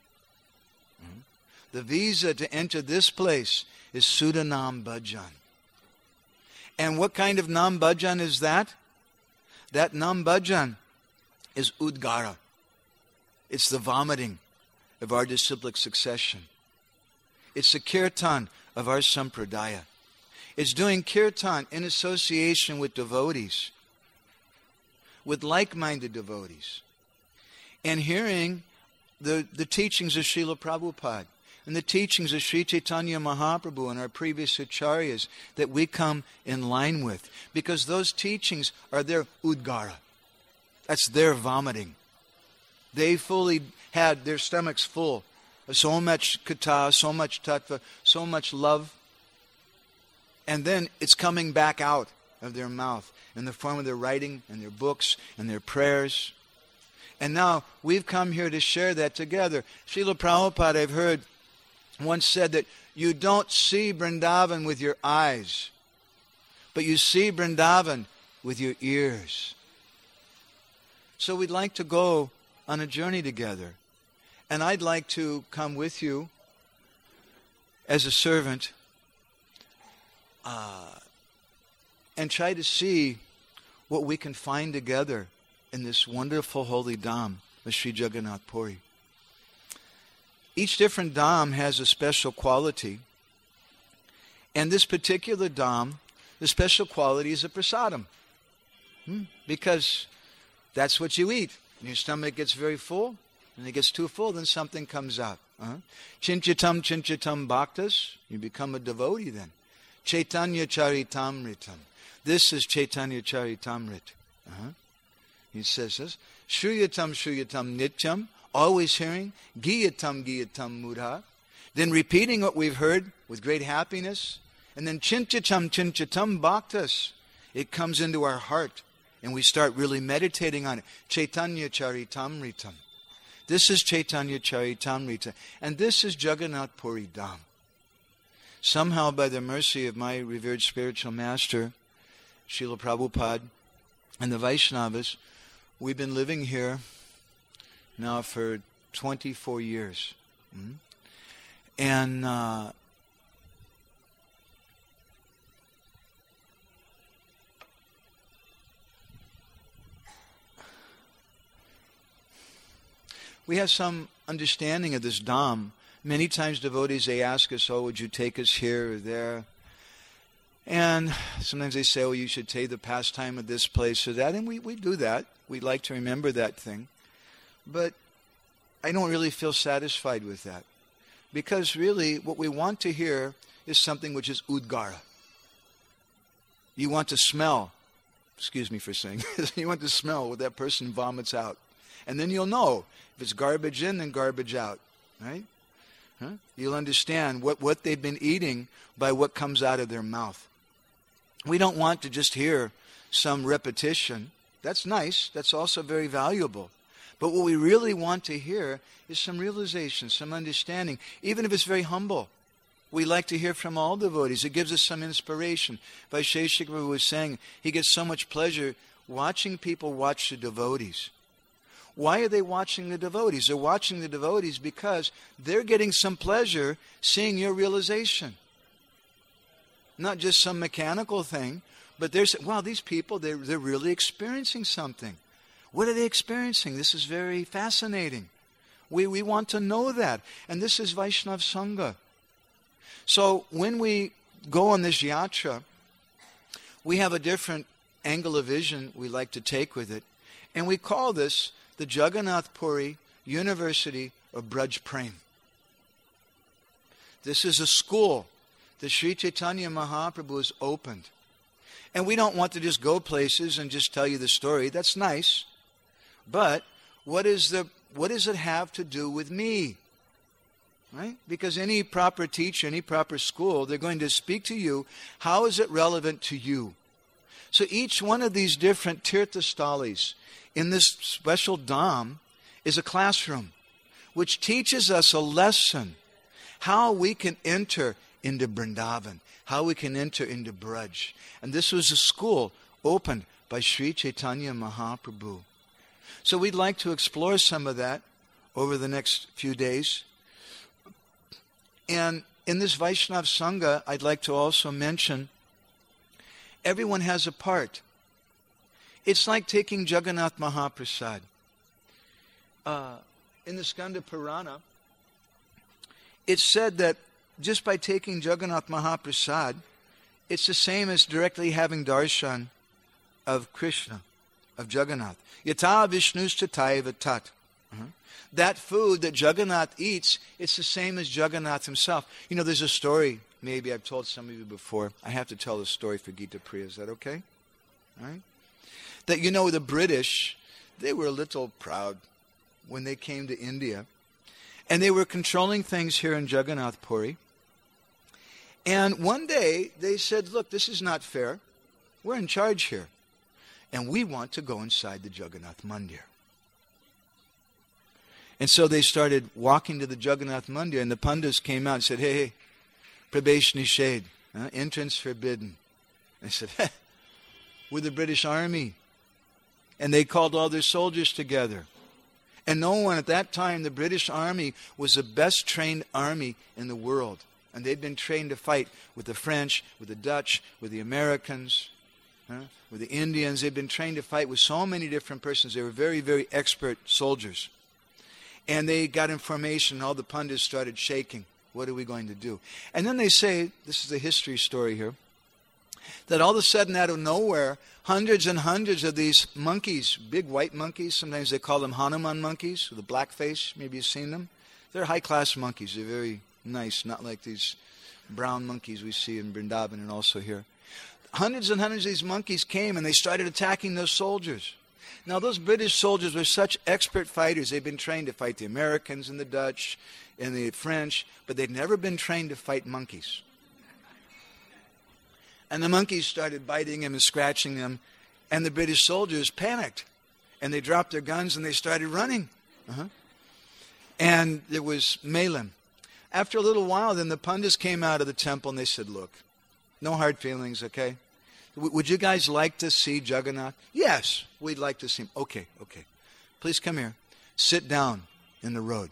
The visa to enter this place is Sudha Nam Bhajan. And what kind of Nam Bhajan is that? That Nam Bhajan is Udgara. It's the vomiting of our disciplic succession. It's the kirtan of our sampradaya. It's doing kirtan in association with devotees, with like-minded devotees, and hearing the teachings of Srila Prabhupada and the teachings of Sri Chaitanya Mahaprabhu and our previous acharyas that we come in line with, because those teachings are their udgara. That's their vomiting. They fully had their stomachs full of so much katha, so much tattva, so much love, and then it's coming back out of their mouth in the form of their writing and their books and their prayers. And now we've come here to share that together. Srila Prabhupada, I've heard, once said that you don't see Vrindavan with your eyes, but you see Vrindavan with your ears. So we'd like to go on a journey together. And I'd like to come with you as a servant and try to see what we can find together in this wonderful holy Dham of Sri Jagannath Puri. Each different Dham has a special quality. And this particular Dham, the special quality is a prasadam. Because that's what you eat. And your stomach gets very full. And it gets too full, then something comes out. Chinchitam bhaktas. You become a devotee then. Chaitanya Charitamritam. This is Chaitanya Charitamrit. He says this. Shruyatam nityam. Always hearing. Giyatam mudha. Then repeating what we've heard with great happiness. And then chinchitam bhaktas. It comes into our heart. And we start really meditating on it. Chaitanya Charitamritam. This is Chaitanya Charitamrita. And this is Jagannath Puri Dham. Somehow, by the mercy of my revered spiritual master, Srila Prabhupada, and the Vaishnavas, we've been living here now for 24 years. And we have some understanding of this Dham. Many times devotees, they ask us, oh, would you take us here or there? And sometimes they say, oh, you should take the pastime of this place or that. And we do that. We like to remember that thing. But I don't really feel satisfied with that. Because really, what we want to hear is something which is udgara. You want to smell, excuse me for saying this, you want to smell what that person vomits out. And then you'll know if it's garbage in, then garbage out. Right? You'll understand what they've been eating by what comes out of their mouth. We don't want to just hear some repetition. That's nice. That's also very valuable. But what we really want to hear is some realization, some understanding, even if it's very humble. We like to hear from all devotees. It gives us some inspiration. Vaisheshika was saying he gets so much pleasure watching people watch the devotees. Why are they watching the devotees? They're watching the devotees because they're getting some pleasure seeing your realization. Not just some mechanical thing, but they're saying, wow, these people, they're really experiencing something. What are they experiencing? This is very fascinating. We want to know that. And this is Vaishnav Sangha. So when we go on this yatra, we have a different angle of vision we like to take with it. And we call this the Jagannath Puri University of Braj Prem. This is a school that Sri Chaitanya Mahaprabhu has opened. And we don't want to just go places and just tell you the story. That's nice. But what is the what does it have to do with me? Right? Because any proper teacher, any proper school, they're going to speak to you. How is it relevant to you? So each one of these different tirthastalis in this special dham is a classroom which teaches us a lesson, how we can enter into Vrindavan, how we can enter into Braj. And this was a school opened by Sri Chaitanya Mahaprabhu. So we'd like to explore some of that over the next few days. And in this Vaishnava Sangha, I'd like to also mention, everyone has a part. It's like taking Jagannath Mahaprasad. In the Skanda Purana, it's said that just by taking Jagannath Mahaprasad, it's the same as directly having darshan of Krishna, of Jagannath. Yata Vishnushthataiva tat. That food that Jagannath eats, it's the same as Jagannath himself. You know, there's a story, maybe I've told some of you before. I have to tell the story for Gita Priya. Is that okay? All right? That, you know, the British, they were a little proud when they came to India. And they were controlling things here in Jagannath Puri. And one day they said, look, this is not fair. We're in charge here. And we want to go inside the Jagannath Mandir. And so they started walking to the Jagannath Mandir, and the Pandits came out and said, hey, Prabesh Nishad, entrance forbidden. And they said, we're the British Army. And they called all their soldiers together. And no one at that time, the British Army was the best trained army in the world. And they'd been trained to fight with the French, with the Dutch, with the Americans, with the Indians. They'd been trained to fight with so many different persons. They were very, very expert soldiers. And they got information, all the Pandits started shaking. What are we going to do? And then they say, this is a history story here, that all of a sudden out of nowhere, hundreds and hundreds of these monkeys, big white monkeys, sometimes they call them Hanuman monkeys, with a black face, maybe you've seen them. They're high-class monkeys. They're very nice, not like these brown monkeys we see in Vrindavan and also here. Hundreds and hundreds of these monkeys came and they started attacking those soldiers. Now, those British soldiers were such expert fighters. They'd been trained to fight the Americans and the Dutch and the French, but they'd never been trained to fight monkeys. And the monkeys started biting him and scratching him, and the British soldiers panicked. And they dropped their guns and they started running. And there was melee. After a little while, then the Pandits came out of the temple and they said, look, no hard feelings, okay? Would you guys like to see Jagannath? Yes, we'd like to see him. Okay. Please come here. Sit down in the road.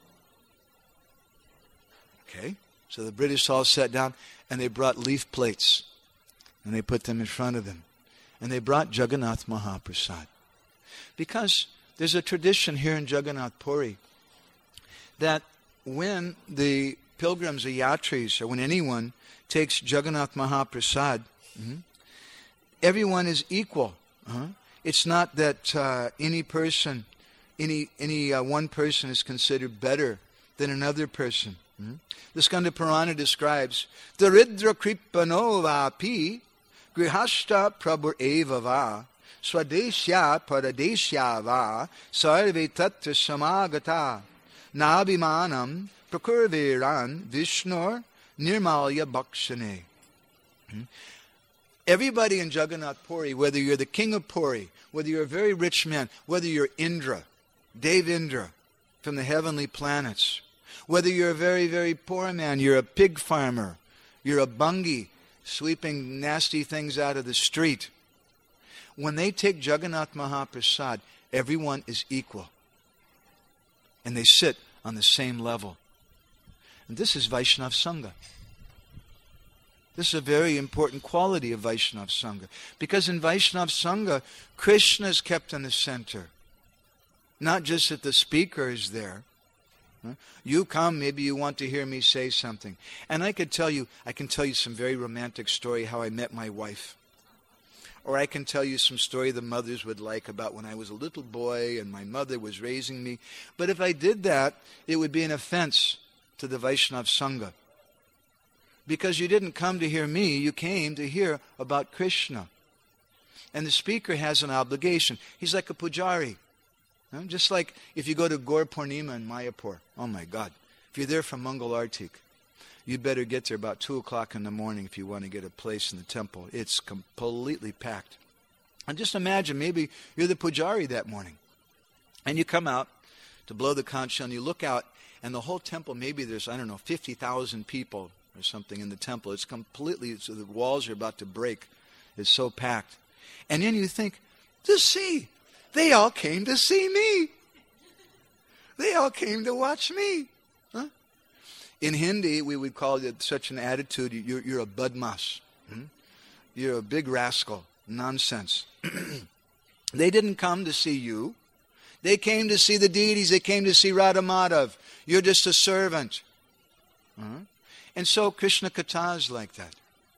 Okay. So the British all sat down and they brought leaf plates and they put them in front of him. And they brought Jagannath Mahaprasad. Because there's a tradition here in Jagannath Puri that when the pilgrims or yatris, or when anyone takes Jagannath Mahaprasad, everyone is equal. It's not that any person, any one person is considered better than another person. The Skanda Purana describes, Daridra kripano vapi grihashta prabhur eva va swadeshya paradeshya va sarve tattva samagata nabhimanam prakurveran vishnur nirmalya bhakshane. Everybody in Jagannath Puri, whether you're the king of Puri, whether you're a very rich man, whether you're Indra, Devindra from the heavenly planets, whether you're a very, very poor man, you're a pig farmer, you're a bungi sweeping nasty things out of the street. When they take Jagannath Mahaprasad, everyone is equal. And they sit on the same level. And this is Vaishnava Sangha. This is a very important quality of Vaishnava Sangha. Because in Vaishnava Sangha, Krishna is kept in the center. Not just that the speaker is there. You come, maybe you want to hear me say something. And I can tell you some very romantic story how I met my wife. Or I can tell you some story the mothers would like about when I was a little boy and my mother was raising me. But if I did that, it would be an offense to the Vaishnava Sangha. Because you didn't come to hear me, you came to hear about Krishna. And the speaker has an obligation. He's like a pujari. Just like if you go to Gaur Purnima in Mayapur, oh my God, if you're there from Mangal Artik, you better get there about 2 o'clock in the morning if you want to get a place in the temple. It's completely packed. And just imagine, maybe you're the pujari that morning, and you come out to blow the conch shell, and you look out, and the whole temple, maybe there's, 50,000 people or something in the temple. It's completely, so the walls are about to break. It's so packed. And then you think, they all came to see me. They all came to watch me. Huh? In Hindi, we would call it such an attitude, you're a badmash. You're a big rascal. Nonsense. They didn't come to see you. They came to see the deities. They came to see Radha Madhav. You're just a servant. And so Krishna Katha is like that.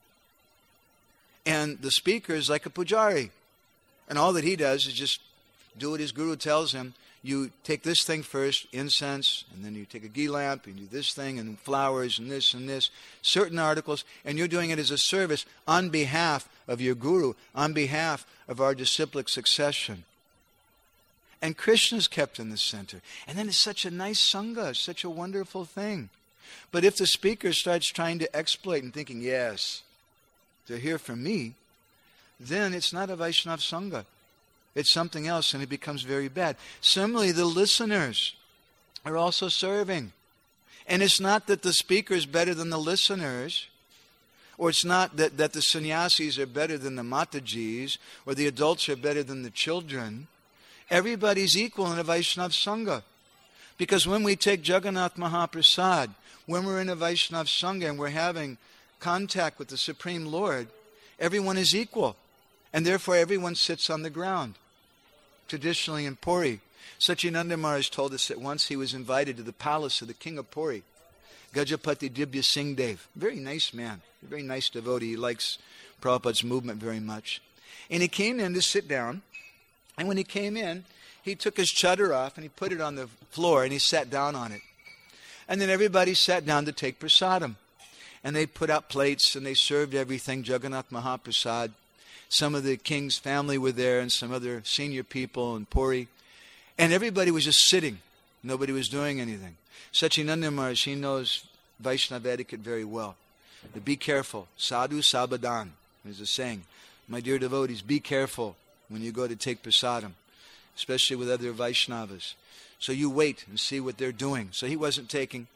And the speaker is like a pujari. And all that he does is just do what his guru tells him. You take this thing first, incense, and then you take a ghee lamp, and you do this thing, and flowers, and this, certain articles, and you're doing it as a service on behalf of your guru, on behalf of our disciplic succession. And Krishna's kept in the center. And then it's such a nice sangha, such a wonderful thing. But if the speaker starts trying to exploit and thinking, yes, they're here for me, then it's not a Vaishnava sangha. It's something else, and it becomes very bad. Similarly, the listeners are also serving. And it's not that the speaker is better than the listeners, or it's not that the sannyasis are better than the matajis, or the adults are better than the children. Everybody's equal in a Vaishnava Sangha. Because when we take Jagannath Mahaprasad, when we're in a Vaishnava Sangha and we're having contact with the Supreme Lord, everyone is equal. And therefore everyone sits on the ground. Traditionally in Puri, Satchidananda Maharaj told us that once he was invited to the palace of the king of Puri, Gajapati Dibya Singh Dev, very nice man, a very nice devotee. He likes Prabhupada's movement very much. And he came in to sit down. And when he came in, he took his chadar off and he put it on the floor and he sat down on it. And then everybody sat down to take prasadam. And they put out plates and they served everything, Jagannath Mahaprasad. Some of the king's family were there and some other senior people in Puri. And everybody was just sitting. Nobody was doing anything. Satchidananda Maharaj, he knows Vaishnava etiquette very well. But be careful. Sadhu sabadan is a saying. My dear devotees, be careful when you go to take prasadam, especially with other Vaishnavas. So you wait and see what they're doing. So he wasn't taking.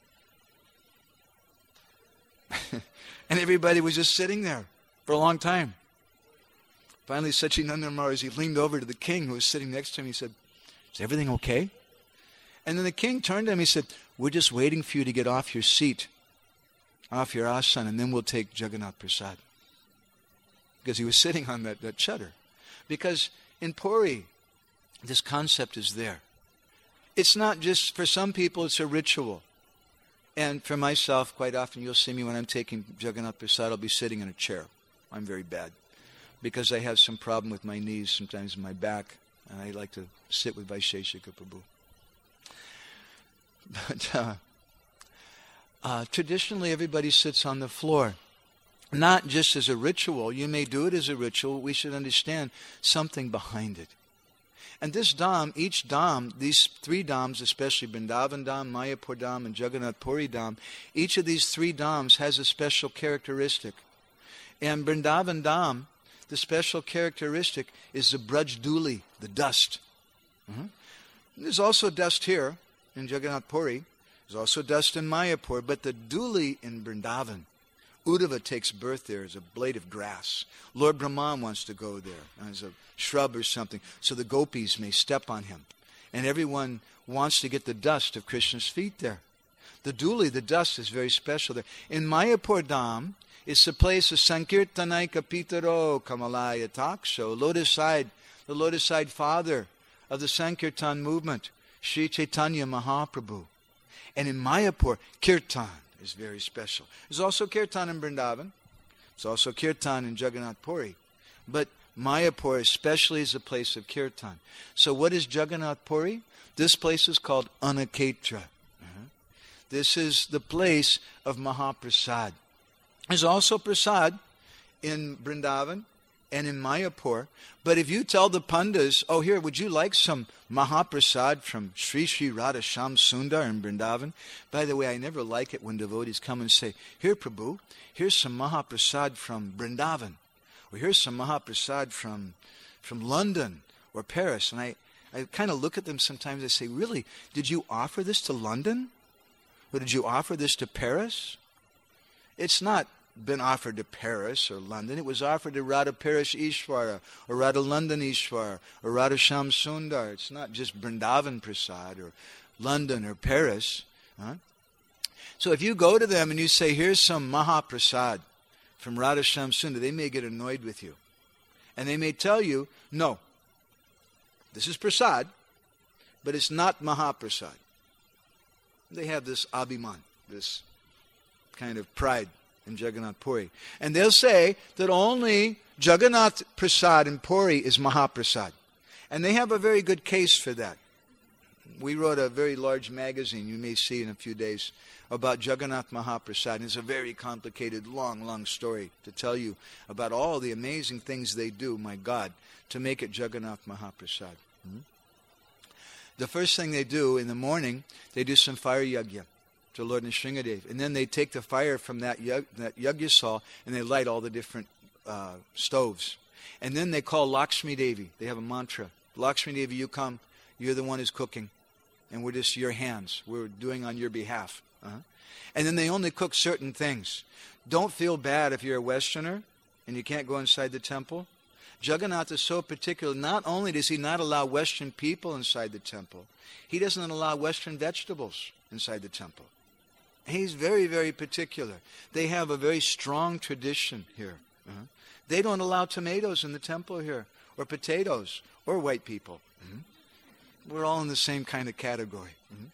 And everybody was just sitting there for a long time. Finally, Satchidananda Maharaj, he leaned over to the king who was sitting next to him. He said, is everything okay? And then the king turned to him. He said, we're just waiting for you to get off your seat, off your asana, and then we'll take Jagannath Prasad. Because he was sitting on that chadar. Because in Puri, this concept is there. It's not just, for some people, it's a ritual. And for myself, quite often you'll see me when I'm taking Jagannath Prasad, I'll be sitting in a chair. I'm very bad. Because I have some problem with my knees, sometimes in my back, and I like to sit with Vaisheshika Prabhu. But traditionally, everybody sits on the floor. Not just as a ritual. You may do it as a ritual. We should understand something behind it. And this Dham, each Dham, these three Dhams, especially Vrindavan Dham, Mayapur Dham, and Jagannath Puri Dham, each of these three Dhams has a special characteristic. And Vrindavan Dham, the special characteristic is the Braj Dhuli, the dust. There's also dust here in Jagannath Puri. There's also dust in Mayapur. But the Dhuli in Vrindavan, Uddhava takes birth there as a blade of grass. Lord Brahman wants to go there as a shrub or something, so the gopis may step on him. And everyone wants to get the dust of Krishna's feet there. The dhuli, the dust, is very special there. In Mayapur Dham, it's the place of Sankirtanaika Pitaro Kamalaya Taksho, the lotus-eyed father of the Sankirtan movement, Sri Chaitanya Mahaprabhu. And in Mayapur, Kirtan is very special. There's also Kirtan in Vrindavan. There's also Kirtan in Jagannath Puri. But Mayapur especially is a place of Kirtan. So what is Jagannath Puri? This place is called Anaketra. This is the place of Mahaprasad. There's also Prasad in Vrindavan, and in Mayapur. But if you tell the Pandas, oh, here, would you like some Mahaprasad from Sri Sri Radha Shyam Sundar in Vrindavan? By the way, I never like it when devotees come and say, here, Prabhu, here's some Mahaprasad from Vrindavan. Or here's some Mahaprasad from London or Paris. And I kind of look at them sometimes, I say, really, did you offer this to London? Or did you offer this to Paris? It's not been offered to Paris or London. It was offered to Radha Paris Ishwara or Radha London Ishwara or Radha Shyam Sundar. It's not just Vrindavan Prasad or London or Paris. Huh? So if you go to them and you say, here's some Mahaprasad from Radha Shyam Sundar, they may get annoyed with you. And they may tell you, no, this is Prasad, but it's not Mahaprasad. They have this abhiman, this kind of pride in Jagannath Puri. And they'll say that only Jagannath Prasad in Puri is Mahaprasad. And they have a very good case for that. We wrote a very large magazine, you may see in a few days, about Jagannath Mahaprasad. And it's a very complicated, long story to tell you about all the amazing things they do, my God, to make it Jagannath Mahaprasad. The first thing they do in the morning, they do some fire yagya to Lord Nrsingadev. And then they take the fire from that yagyasal and they light all the different stoves. And then they call Lakshmi Devi. They have a mantra. Lakshmi Devi, you come. You're the one who's cooking. And we're just your hands. We're doing on your behalf. And then they only cook certain things. Don't feel bad if you're a Westerner and you can't go inside the temple. Jagannath is so particular. Not only does he not allow Western people inside the temple, he doesn't allow Western vegetables inside the temple. He's very, very particular. They have a very strong tradition here. They don't allow tomatoes in the temple here, or potatoes, or white people. We're all in the same kind of category.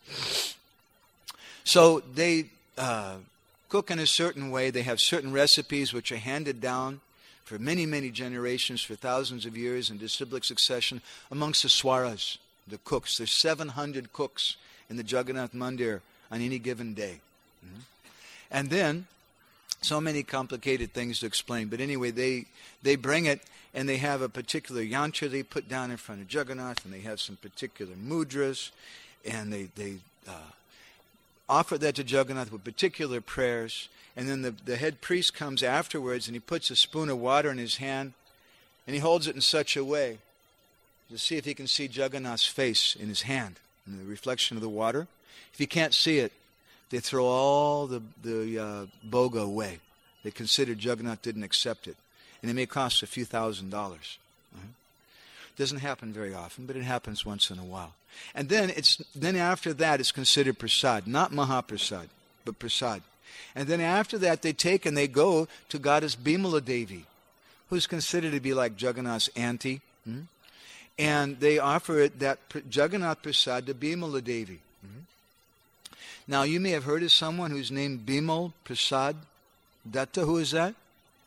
So they cook in a certain way. They have certain recipes which are handed down for many, many generations, for thousands of years in disciplic succession amongst the swaras, the cooks. There's 700 cooks in the Jagannath Mandir on any given day. And then, so many complicated things to explain. But anyway, they bring it and they have a particular yantra they put down in front of Jagannath, and they have some particular mudras, and they offer that to Jagannath with particular prayers. And then the head priest comes afterwards and he puts a spoon of water in his hand and he holds it in such a way to see if he can see Jagannath's face in his hand, in the reflection of the water. If he can't see it, they throw all the boga away. They consider Jagannath didn't accept it. And it may cost a few $1,000s. Doesn't happen very often, but it happens once in a while. And then after that it's considered prasad, not Mahaprasad, but prasad. And then after that they take and they go to goddess Bimala Devi, who's considered to be like Jagannath's auntie. And they offer it, that Jagannath Prasad, to Bimala Devi. Now you may have heard of someone who's named Bimal Prasad Datta. Who is that?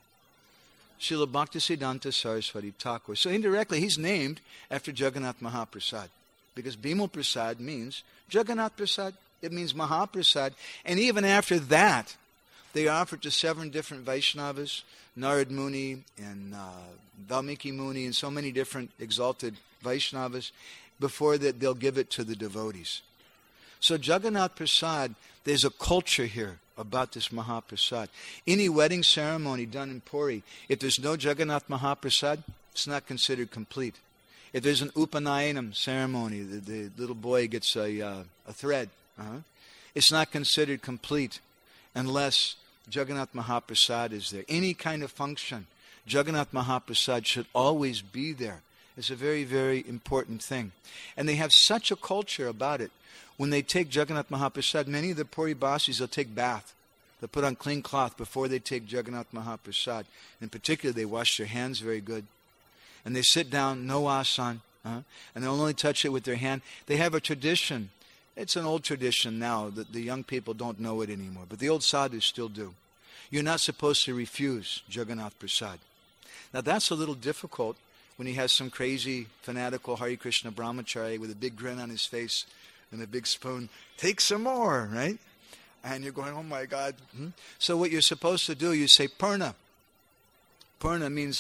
Srila Bhaktisiddhanta Saraswati Thakur. So indirectly he's named after Jagannath Mahaprasad, because Bimal Prasad means Jagannath Prasad. It means Mahaprasad. And even after that, they offer to 7 different Vaishnavas, Narad Muni and Valmiki Muni and so many different exalted Vaishnavas, before that they'll give it to the devotees. So Jagannath Prasad, there's a culture here about this Mahaprasad. Any wedding ceremony done in Puri, if there's no Jagannath Mahaprasad, it's not considered complete. If there's an Upanayanam ceremony, the little boy gets a thread, it's not considered complete unless Jagannath Mahaprasad is there. Any kind of function, Jagannath Mahaprasad should always be there. It's a very, very important thing. And they have such a culture about it. When they take Jagannath Mahaprasad, many of the Puri Basis, they'll take bath. They'll put on clean cloth before they take Jagannath Mahaprasad. In particular, they wash their hands very good. And they sit down, no asan, and they'll only touch it with their hand. They have a tradition. It's an old tradition now. The young people don't know it anymore, but the old sadhus still do. You're not supposed to refuse Jagannath Prasad. Now that's a little difficult when he has some crazy, fanatical Hare Krishna brahmachari with a big grin on his face and a big spoon. Take some more, right? And you're going, oh my God. So what you're supposed to do, you say Purna. Purna means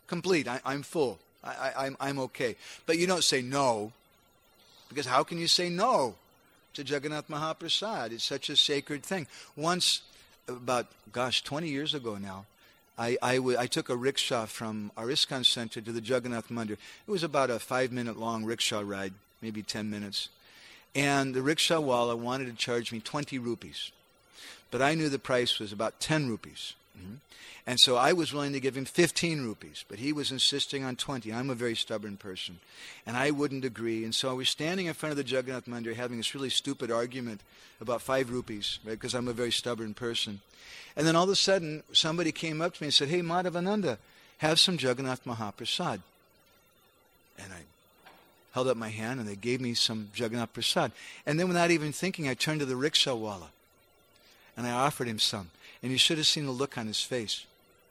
complete. I'm full. I'm okay. But you don't say no, because how can you say no to Jagannath Mahaprasad? It's such a sacred thing. Once, about 20 years ago now, I took a rickshaw from our ISKCON center to the Jagannath Mandir. It was about a 5-minute long rickshaw ride, maybe 10 minutes. And the rickshaw wala wanted to charge me 20 rupees. But I knew the price was about 10 rupees. Mm-hmm. And so I was willing to give him 15 rupees, but he was insisting on 20. I'm a very stubborn person, and I wouldn't agree. And so I was standing in front of the Jagannath Mandir having this really stupid argument about 5 rupees, right, because I'm a very stubborn person. And then all of a sudden, somebody came up to me and said, "Hey, Madhavananda, have some Jagannath Mahaprasad." And I held up my hand, and they gave me some Jagannath Prasad. And then without even thinking, I turned to the rickshaw wala, and I offered him some. And you should have seen the look on his face.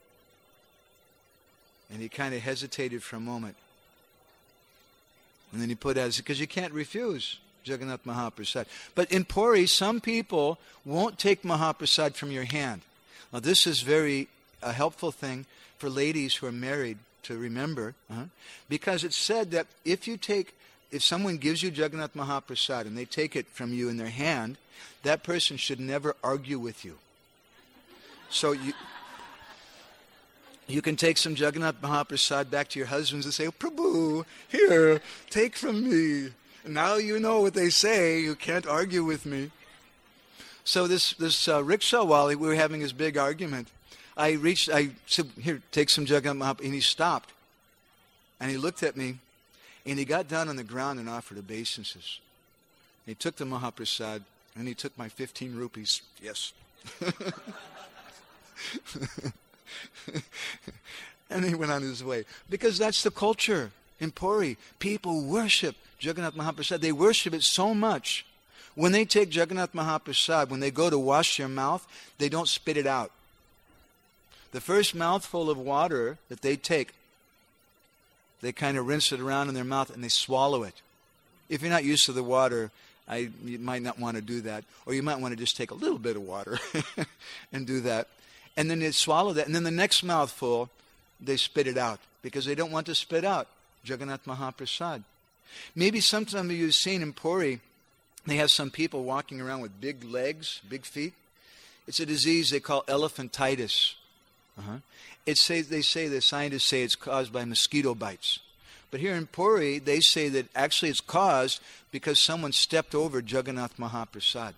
And he kind of hesitated for a moment. And then he put out, because you can't refuse Jagannath Mahaprasad. But in Puri, some people won't take Mahaprasad from your hand. Now this is a helpful thing for ladies who are married to remember. Because it's said that if someone gives you Jagannath Mahaprasad and they take it from you in their hand, that person should never argue with you. So you can take some Jagannath Mahaprasad back to your husbands and say, "Oh, Prabhu, here, take from me." Now you know what they say. You can't argue with me. So this rickshaw wali, we were having this big argument. I said, "Here, take some Jagannath Mahaprasad." And he stopped. And he looked at me. And he got down on the ground and offered obeisances. He took the Mahaprasad. And he took my 15 rupees. Yes. And he went on his way. Because that's the culture in Puri. People worship Jagannath Mahaprasad. They worship it so much. When they take Jagannath Mahaprasad, when they go to wash their mouth, they don't spit it out. The first mouthful of water that they take, they kind of rinse it around in their mouth and they swallow it. If you're not used to the water, you might not want to do that. Or you might want to just take a little bit of water and do that. And then they swallow that. And then the next mouthful, they spit it out. Because they don't want to spit out Jagannath Mahaprasad. Maybe sometime you've seen in Puri, they have some people walking around with big legs, big feet. It's a disease they call elephantitis. The scientists say it's caused by mosquito bites. But here in Puri, they say that actually it's caused because someone stepped over Jagannath Mahaprasad.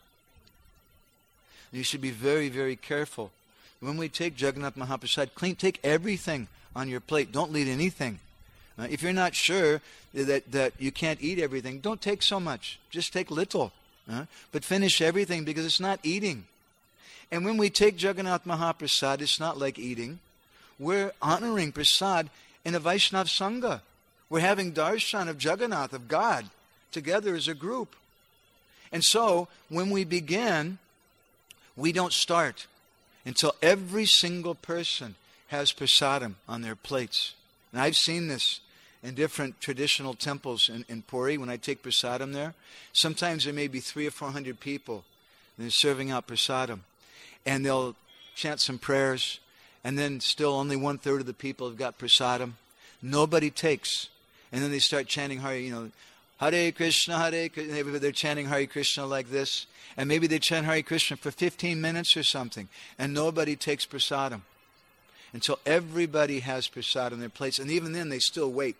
And you should be very, very careful. When we take Jagannath Mahaprasad, take everything on your plate. Don't leave anything. If you're not sure that you can't eat everything, don't take so much. Just take little. But finish everything because it's not eating. And when we take Jagannath Mahaprasad, it's not like eating. We're honoring Prasad in a Vaishnava Sangha. We're having darshan of Jagannath, of God, together as a group. And so, when we begin, we don't start until every single person has prasadam on their plates. And I've seen this in different traditional temples in Puri. When I take prasadam there, sometimes there may be 300 or 400 people. And they're serving out prasadam. And they'll chant some prayers. And then still only 1/3 of the people have got prasadam. Nobody takes. And then they start chanting Hare Krishna, Hare Krishna. They're chanting Hare Krishna like this. And maybe they chant Hare Krishna for 15 minutes or something. And nobody takes prasadam. Until everybody has prasadam on their plates. And even then they still wait.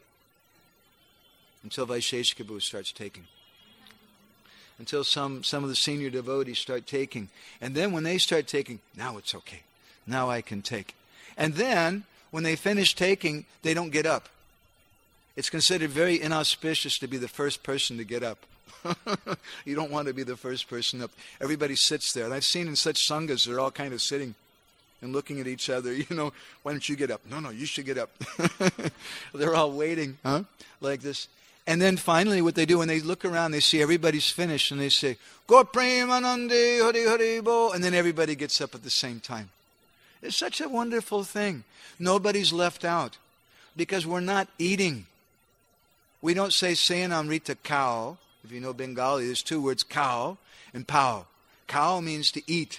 Until Vaisheshika Prabhu starts taking. Until some of the senior devotees start taking. And then when they start taking, now it's okay. Now I can take. And then, when they finish taking, they don't get up. It's considered very inauspicious to be the first person to get up. You don't want to be the first person up. Everybody sits there. And I've seen in such sanghas, they're all kind of sitting and looking at each other. Why don't you get up? No, you should get up. They're all waiting, like this. And then finally what they do, when they look around, they see everybody's finished, and they say, Gaur Premanande, Hari Hari Bo, and then everybody gets up at the same time. It's such a wonderful thing. Nobody's left out, because we're not eating. We don't say Sayanamrita cow. If you know Bengali, there's 2 words, cow and pao. Cow means to eat.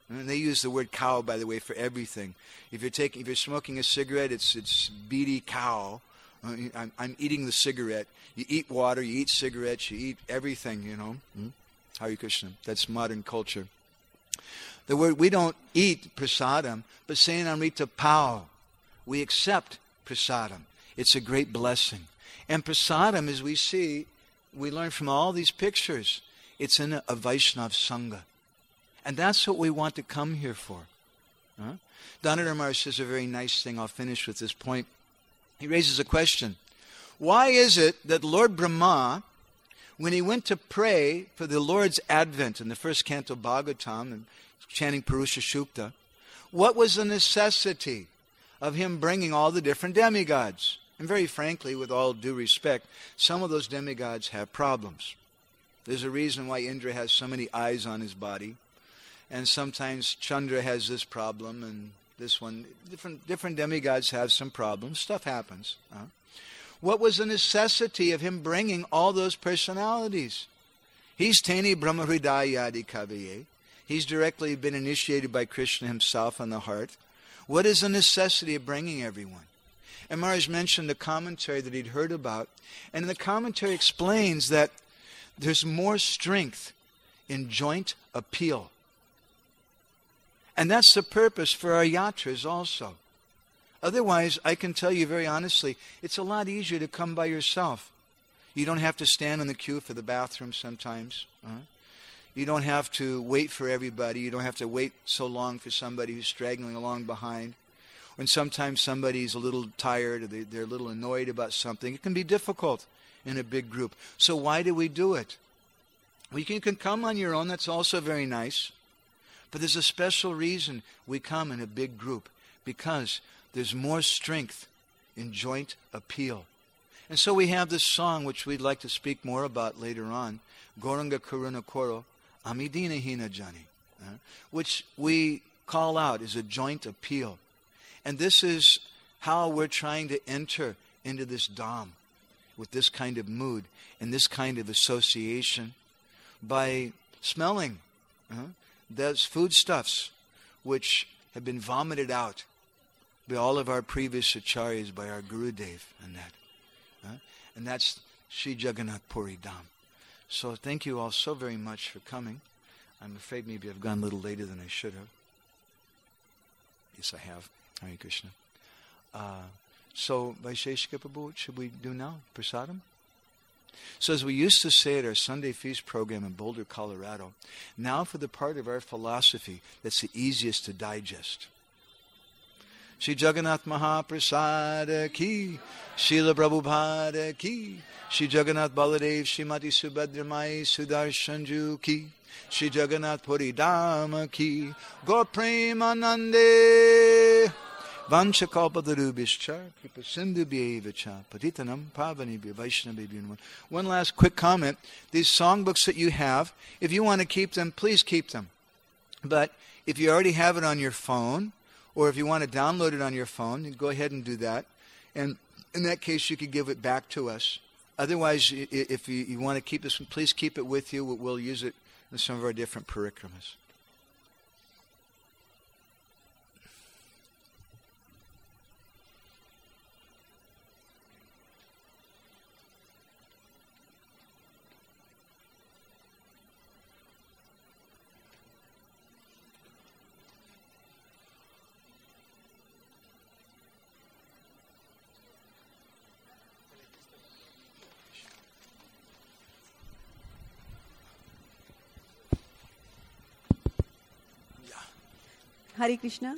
And they use the word cow, by the way, for everything. If you're smoking a cigarette, it's beady cow. I'm eating the cigarette. You eat water, you eat cigarettes, you eat everything, Hare Krishna. That's modern culture. The word, we don't eat prasadam, but Sayanamrita pao. We accept prasadam. It's a great blessing. And prasadam, as we see, we learn from all these pictures, it's in a Vaishnav Sangha. And that's what we want to come here for. Damodar Maharaj says a very nice thing. I'll finish with this point. He raises a question. Why is it that Lord Brahma, when he went to pray for the Lord's advent in the first canto Bhagavatam and chanting Purusha Shukta, what was the necessity of him bringing all the different demigods? And very frankly, with all due respect, some of those demigods have problems. There's a reason why Indra has so many eyes on his body. And sometimes Chandra has this problem and this one. Different demigods have some problems. Stuff happens. What was the necessity of him bringing all those personalities? He's Teni Brahma Hridayadi Kaviye. He's directly been initiated by Krishna himself on the heart. What is the necessity of bringing everyone? And Maharaj mentioned the commentary that he'd heard about. And the commentary explains that there's more strength in joint appeal. And that's the purpose for our yatras also. Otherwise, I can tell you very honestly, it's a lot easier to come by yourself. You don't have to stand in the queue for the bathroom sometimes. You don't have to wait for everybody. You don't have to wait so long for somebody who's straggling along behind. When sometimes somebody's a little tired or they're a little annoyed about something, it can be difficult in a big group. So why do we do it? Well, you can come on your own. That's also very nice. But there's a special reason we come in a big group, because there's more strength in joint appeal. And so we have this song, which we'd like to speak more about later on, Gauranga Karuna Koro, Amidina Hina Jani, which we call out as a joint appeal. And this is how we're trying to enter into this Dham with this kind of mood and this kind of association by smelling those foodstuffs which have been vomited out by all of our previous acharyas, by our Gurudev and that. And that's Sri Jagannath Puri Dham. So thank you all so very much for coming. I'm afraid maybe I've gone a little later than I should have. Yes, I have. Hare Krishna. So, Vaisheshika Prabhu, what should we do now? Prasadam? So as we used to say at our Sunday Feast program in Boulder, Colorado, now for the part of our philosophy that's the easiest to digest. Shri Jagannath Mahaprasada ki, Srila Prabhupada ki, Shri Jagannath Baladev, Srimati Subhadramai Sudarshanju ki, Shri Jagannath Puri Dhama ki, Gaur Premanande. Vanchakalpatarubhischa, Kripasindhubhyevacha, Patitanam Pavanibhya Vaishnavibhya. One last quick comment. These songbooks that you have, if you want to keep them, please keep them. But if you already have it on your phone, or if you want to download it on your phone, you go ahead and do that. And in that case, you could give it back to us. Otherwise, if you want to keep this, please keep it with you. We'll use it in some of our different parikramas. Hare Krishna.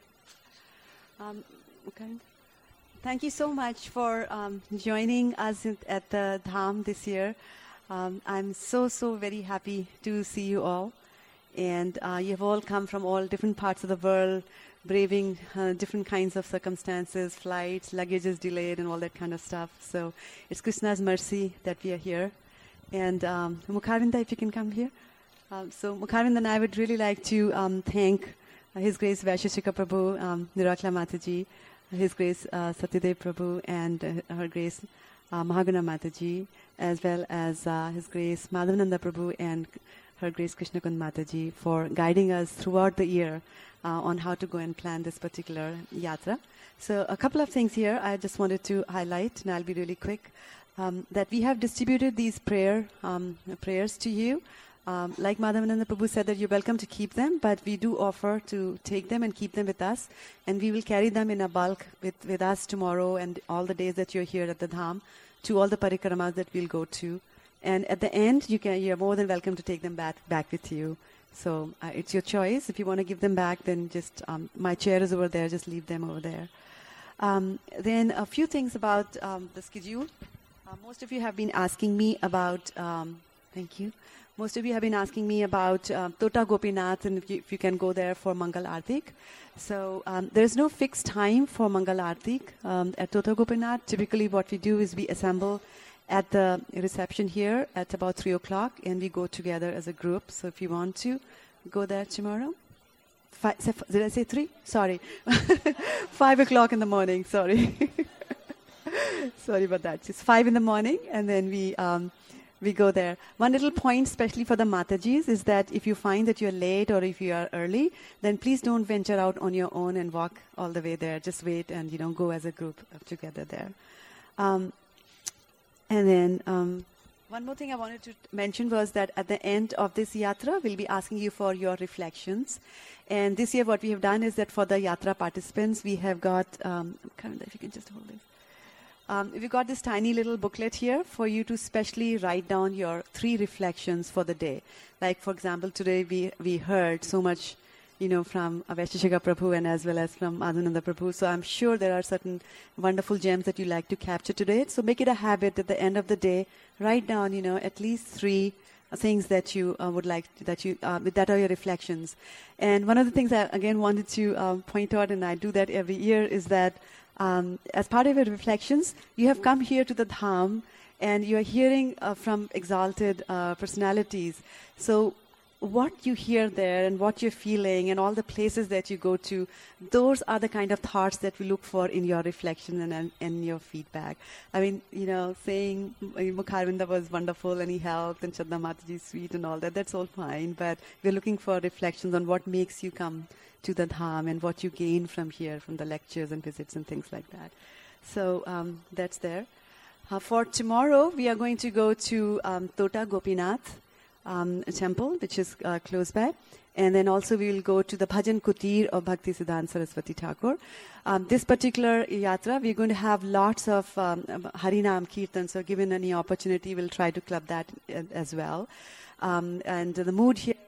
Okay. Thank you so much for joining us at the Dham this year. I'm so very happy to see you all. And you have all come from all different parts of the world, braving different kinds of circumstances, flights, luggage is delayed, and all that kind of stuff. So it's Krishna's mercy that we are here. And Mukhavinda, if you can come here. So Mukhavinda and I would really like to thank His Grace Vaisheshika Prabhu, Nirakla Mataji, His Grace Satyadev Prabhu, and Her Grace Mahaguna Mataji, as well as His Grace Madhavananda Prabhu and Her Grace Krishna Kund Mataji, for guiding us throughout the year on how to go and plan this particular yatra. So a couple of things here I just wanted to highlight, and I'll be really quick, that we have distributed these prayers to you. Like Madhavananda Prabhu said, that you're welcome to keep them, but we do offer to take them and keep them with us, and we will carry them in a bulk with us tomorrow and all the days that you're here at the Dham to all the parikramas that we'll go to. And at the end, you're more than welcome to take them back with you. So it's your choice. If you want to give them back, then just my chair is over there. Just leave them over there. Then a few things about the schedule. Most of you have been asking me about. Thank you. Most of you have been asking me about Tota Gopinath and if you can go there for Mangal Artik. So there is no fixed time for Mangal Artik at Tota Gopinath. Typically what we do is we assemble at the reception here at about 3 o'clock and we go together as a group. So if you want to go there tomorrow. Did I say 3? Sorry. 5 o'clock in the morning, sorry. Sorry about that. It's 5 in the morning and then we go there. One little point, especially for the Matajis, is that if you find that you're late or if you are early, then please don't venture out on your own and walk all the way there. Just wait and, go as a group together there. And then one more thing I wanted to mention was that at the end of this yatra, we'll be asking you for your reflections. And this year what we have done is that for the yatra participants, we have got, Karan, if you can just hold this. We've got this tiny little booklet here for you to specially write down your 3 reflections for the day. Like, for example, today we heard so much, from Vaisheshika Prabhu and as well as from Madhavananda Prabhu. So I'm sure there are certain wonderful gems that you like to capture today. So make it a habit at the end of the day, write down, at least 3 things that you would like, that are your reflections. And one of the things I, again, wanted to point out, and I do that every year, is that as part of your reflections, you have come here to the Dham and you are hearing from exalted personalities. So what you hear there and what you're feeling and all the places that you go to, those are the kind of thoughts that we look for in your reflection and in your feedback. I mean, saying Mukharvinda was wonderful and he helped and Chadna Mataji is sweet and all that, that's all fine. But we're looking for reflections on what makes you come to the Dham and what you gain from here, from the lectures and visits and things like that. So that's there. For tomorrow, we are going to go to Tota Gopinath temple, which is close by. And then also we will go to the Bhajan Kutir of Bhakti Siddhanta Saraswati Thakur. This particular yatra, we're going to have lots of Harinam Kirtan. So given any opportunity, we'll try to club that as well. And the mood here,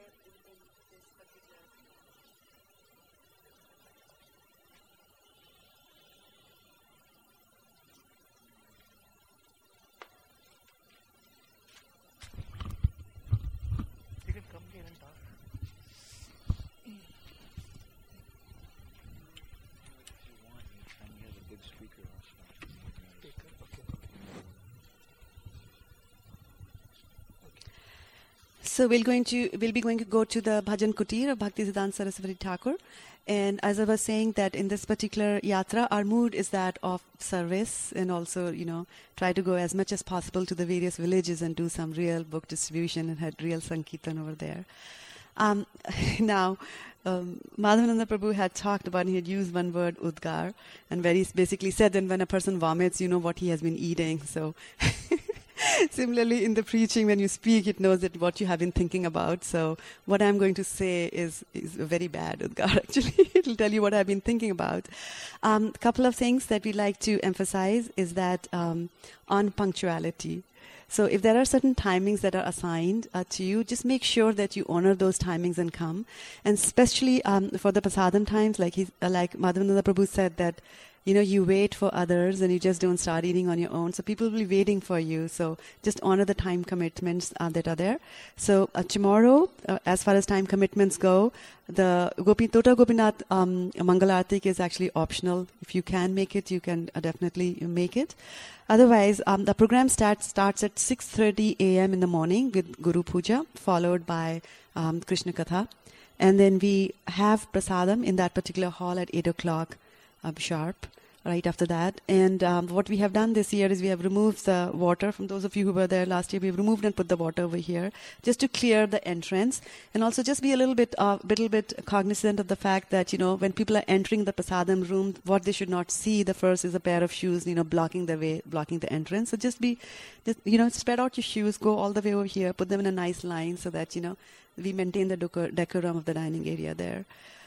so we'll be going to go to the Bhajan Kutir of Bhakti Siddhanta Saraswati Thakur. And as I was saying, that in this particular yatra, our mood is that of service and also, try to go as much as possible to the various villages and do some real book distribution and had real Sankirtan over there. Now, Madhavananda Prabhu had talked about, he had used one word, udgar, and very basically said that when a person vomits, you know what he has been eating. So similarly, in the preaching, when you speak, it knows that what you have been thinking about. So what I'm going to say is very bad, udgar, actually. It will tell you what I've been thinking about. A couple of things that we like to emphasize is that on punctuality. So if there are certain timings that are assigned to you, just make sure that you honor those timings and come. And especially for the prasadam times, like Madhavananda Prabhu said that, you wait for others and you just don't start eating on your own. So people will be waiting for you. So just honor the time commitments that are there. So tomorrow, as far as time commitments go, the Tota Gopinath Mangal Artik is actually optional. If you can make it, you can definitely make it. Otherwise, the program starts at 6:30 a.m. in the morning with Guru Puja, followed by Krishna Katha. And then we have prasadam in that particular hall at 8 o'clock sharp. right after that. And what we have done this year is we have removed the water. From those of you who were there last year, we've removed and put the water over here just to clear the entrance, and also just be a little bit cognizant of the fact that, when people are entering the prasadam room, what they should not see the first is a pair of shoes, blocking the way, blocking the entrance. So just spread out your shoes, go all the way over here, put them in a nice line so that, we maintain the decorum of the dining area there.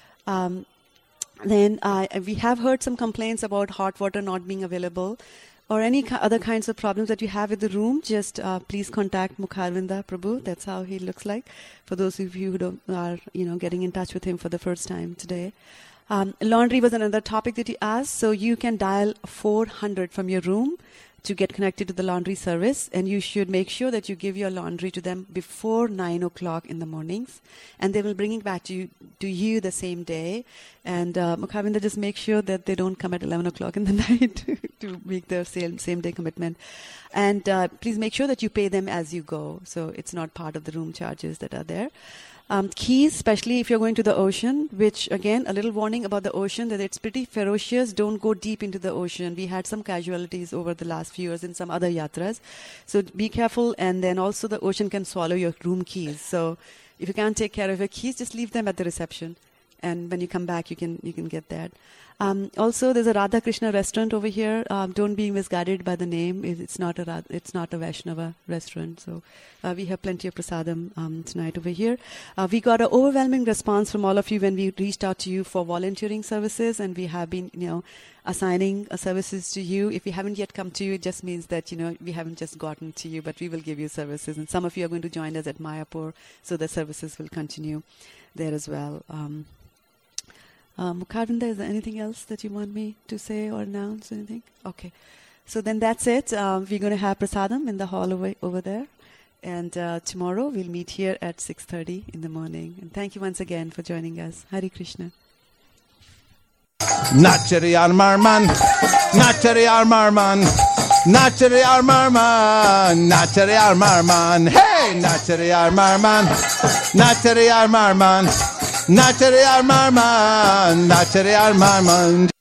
Then we have heard some complaints about hot water not being available or any other kinds of problems that you have with the room. Just please contact Mukharvinda Prabhu. That's how he looks like. For those of you who are getting in touch with him for the first time today. Laundry was another topic that you asked. So you can dial 400 from your room to get connected to the laundry service, and you should make sure that you give your laundry to them before 9 o'clock in the mornings, and they will bring it back to you the same day. And Mukharvinda, just make sure that they don't come at 11 o'clock in the night to make their same day commitment. And please make sure that you pay them as you go, so it's not part of the room charges that are there. Keys, especially if you're going to the ocean, which again, a little warning about the ocean, that it's pretty ferocious. Don't go deep into the ocean. We had some casualties over the last few years in some other yatras. So be careful. And then also the ocean can swallow your room keys. So if you can't take care of your keys, just leave them at the reception. And when you come back, you can get that. Also, there's a Radha Krishna restaurant over here. Don't be misguided by the name. It's not a Vaishnava restaurant. So we have plenty of prasadam tonight over here. We got an overwhelming response from all of you when we reached out to you for volunteering services, and we have been, assigning services to you. If we haven't yet come to you, it just means that, we haven't just gotten to you, but we will give you services. And some of you are going to join us at Mayapur, so the services will continue there as well. Mukharvinda, is there anything else that you want me to say or announce? Anything? Okay. So then that's it. We're going to have prasadam in the hall over there. And tomorrow we'll meet here at 6:30 in the morning. And thank you once again for joining us. Hare Krishna. Nachariyar Marman, Nachariyar Marman, Nachariyar Marman, Nachariyar Marman, hey, Nachariyar Marman, Nachariyar Marman, Nachariyar Marman, Nachariyar Marman.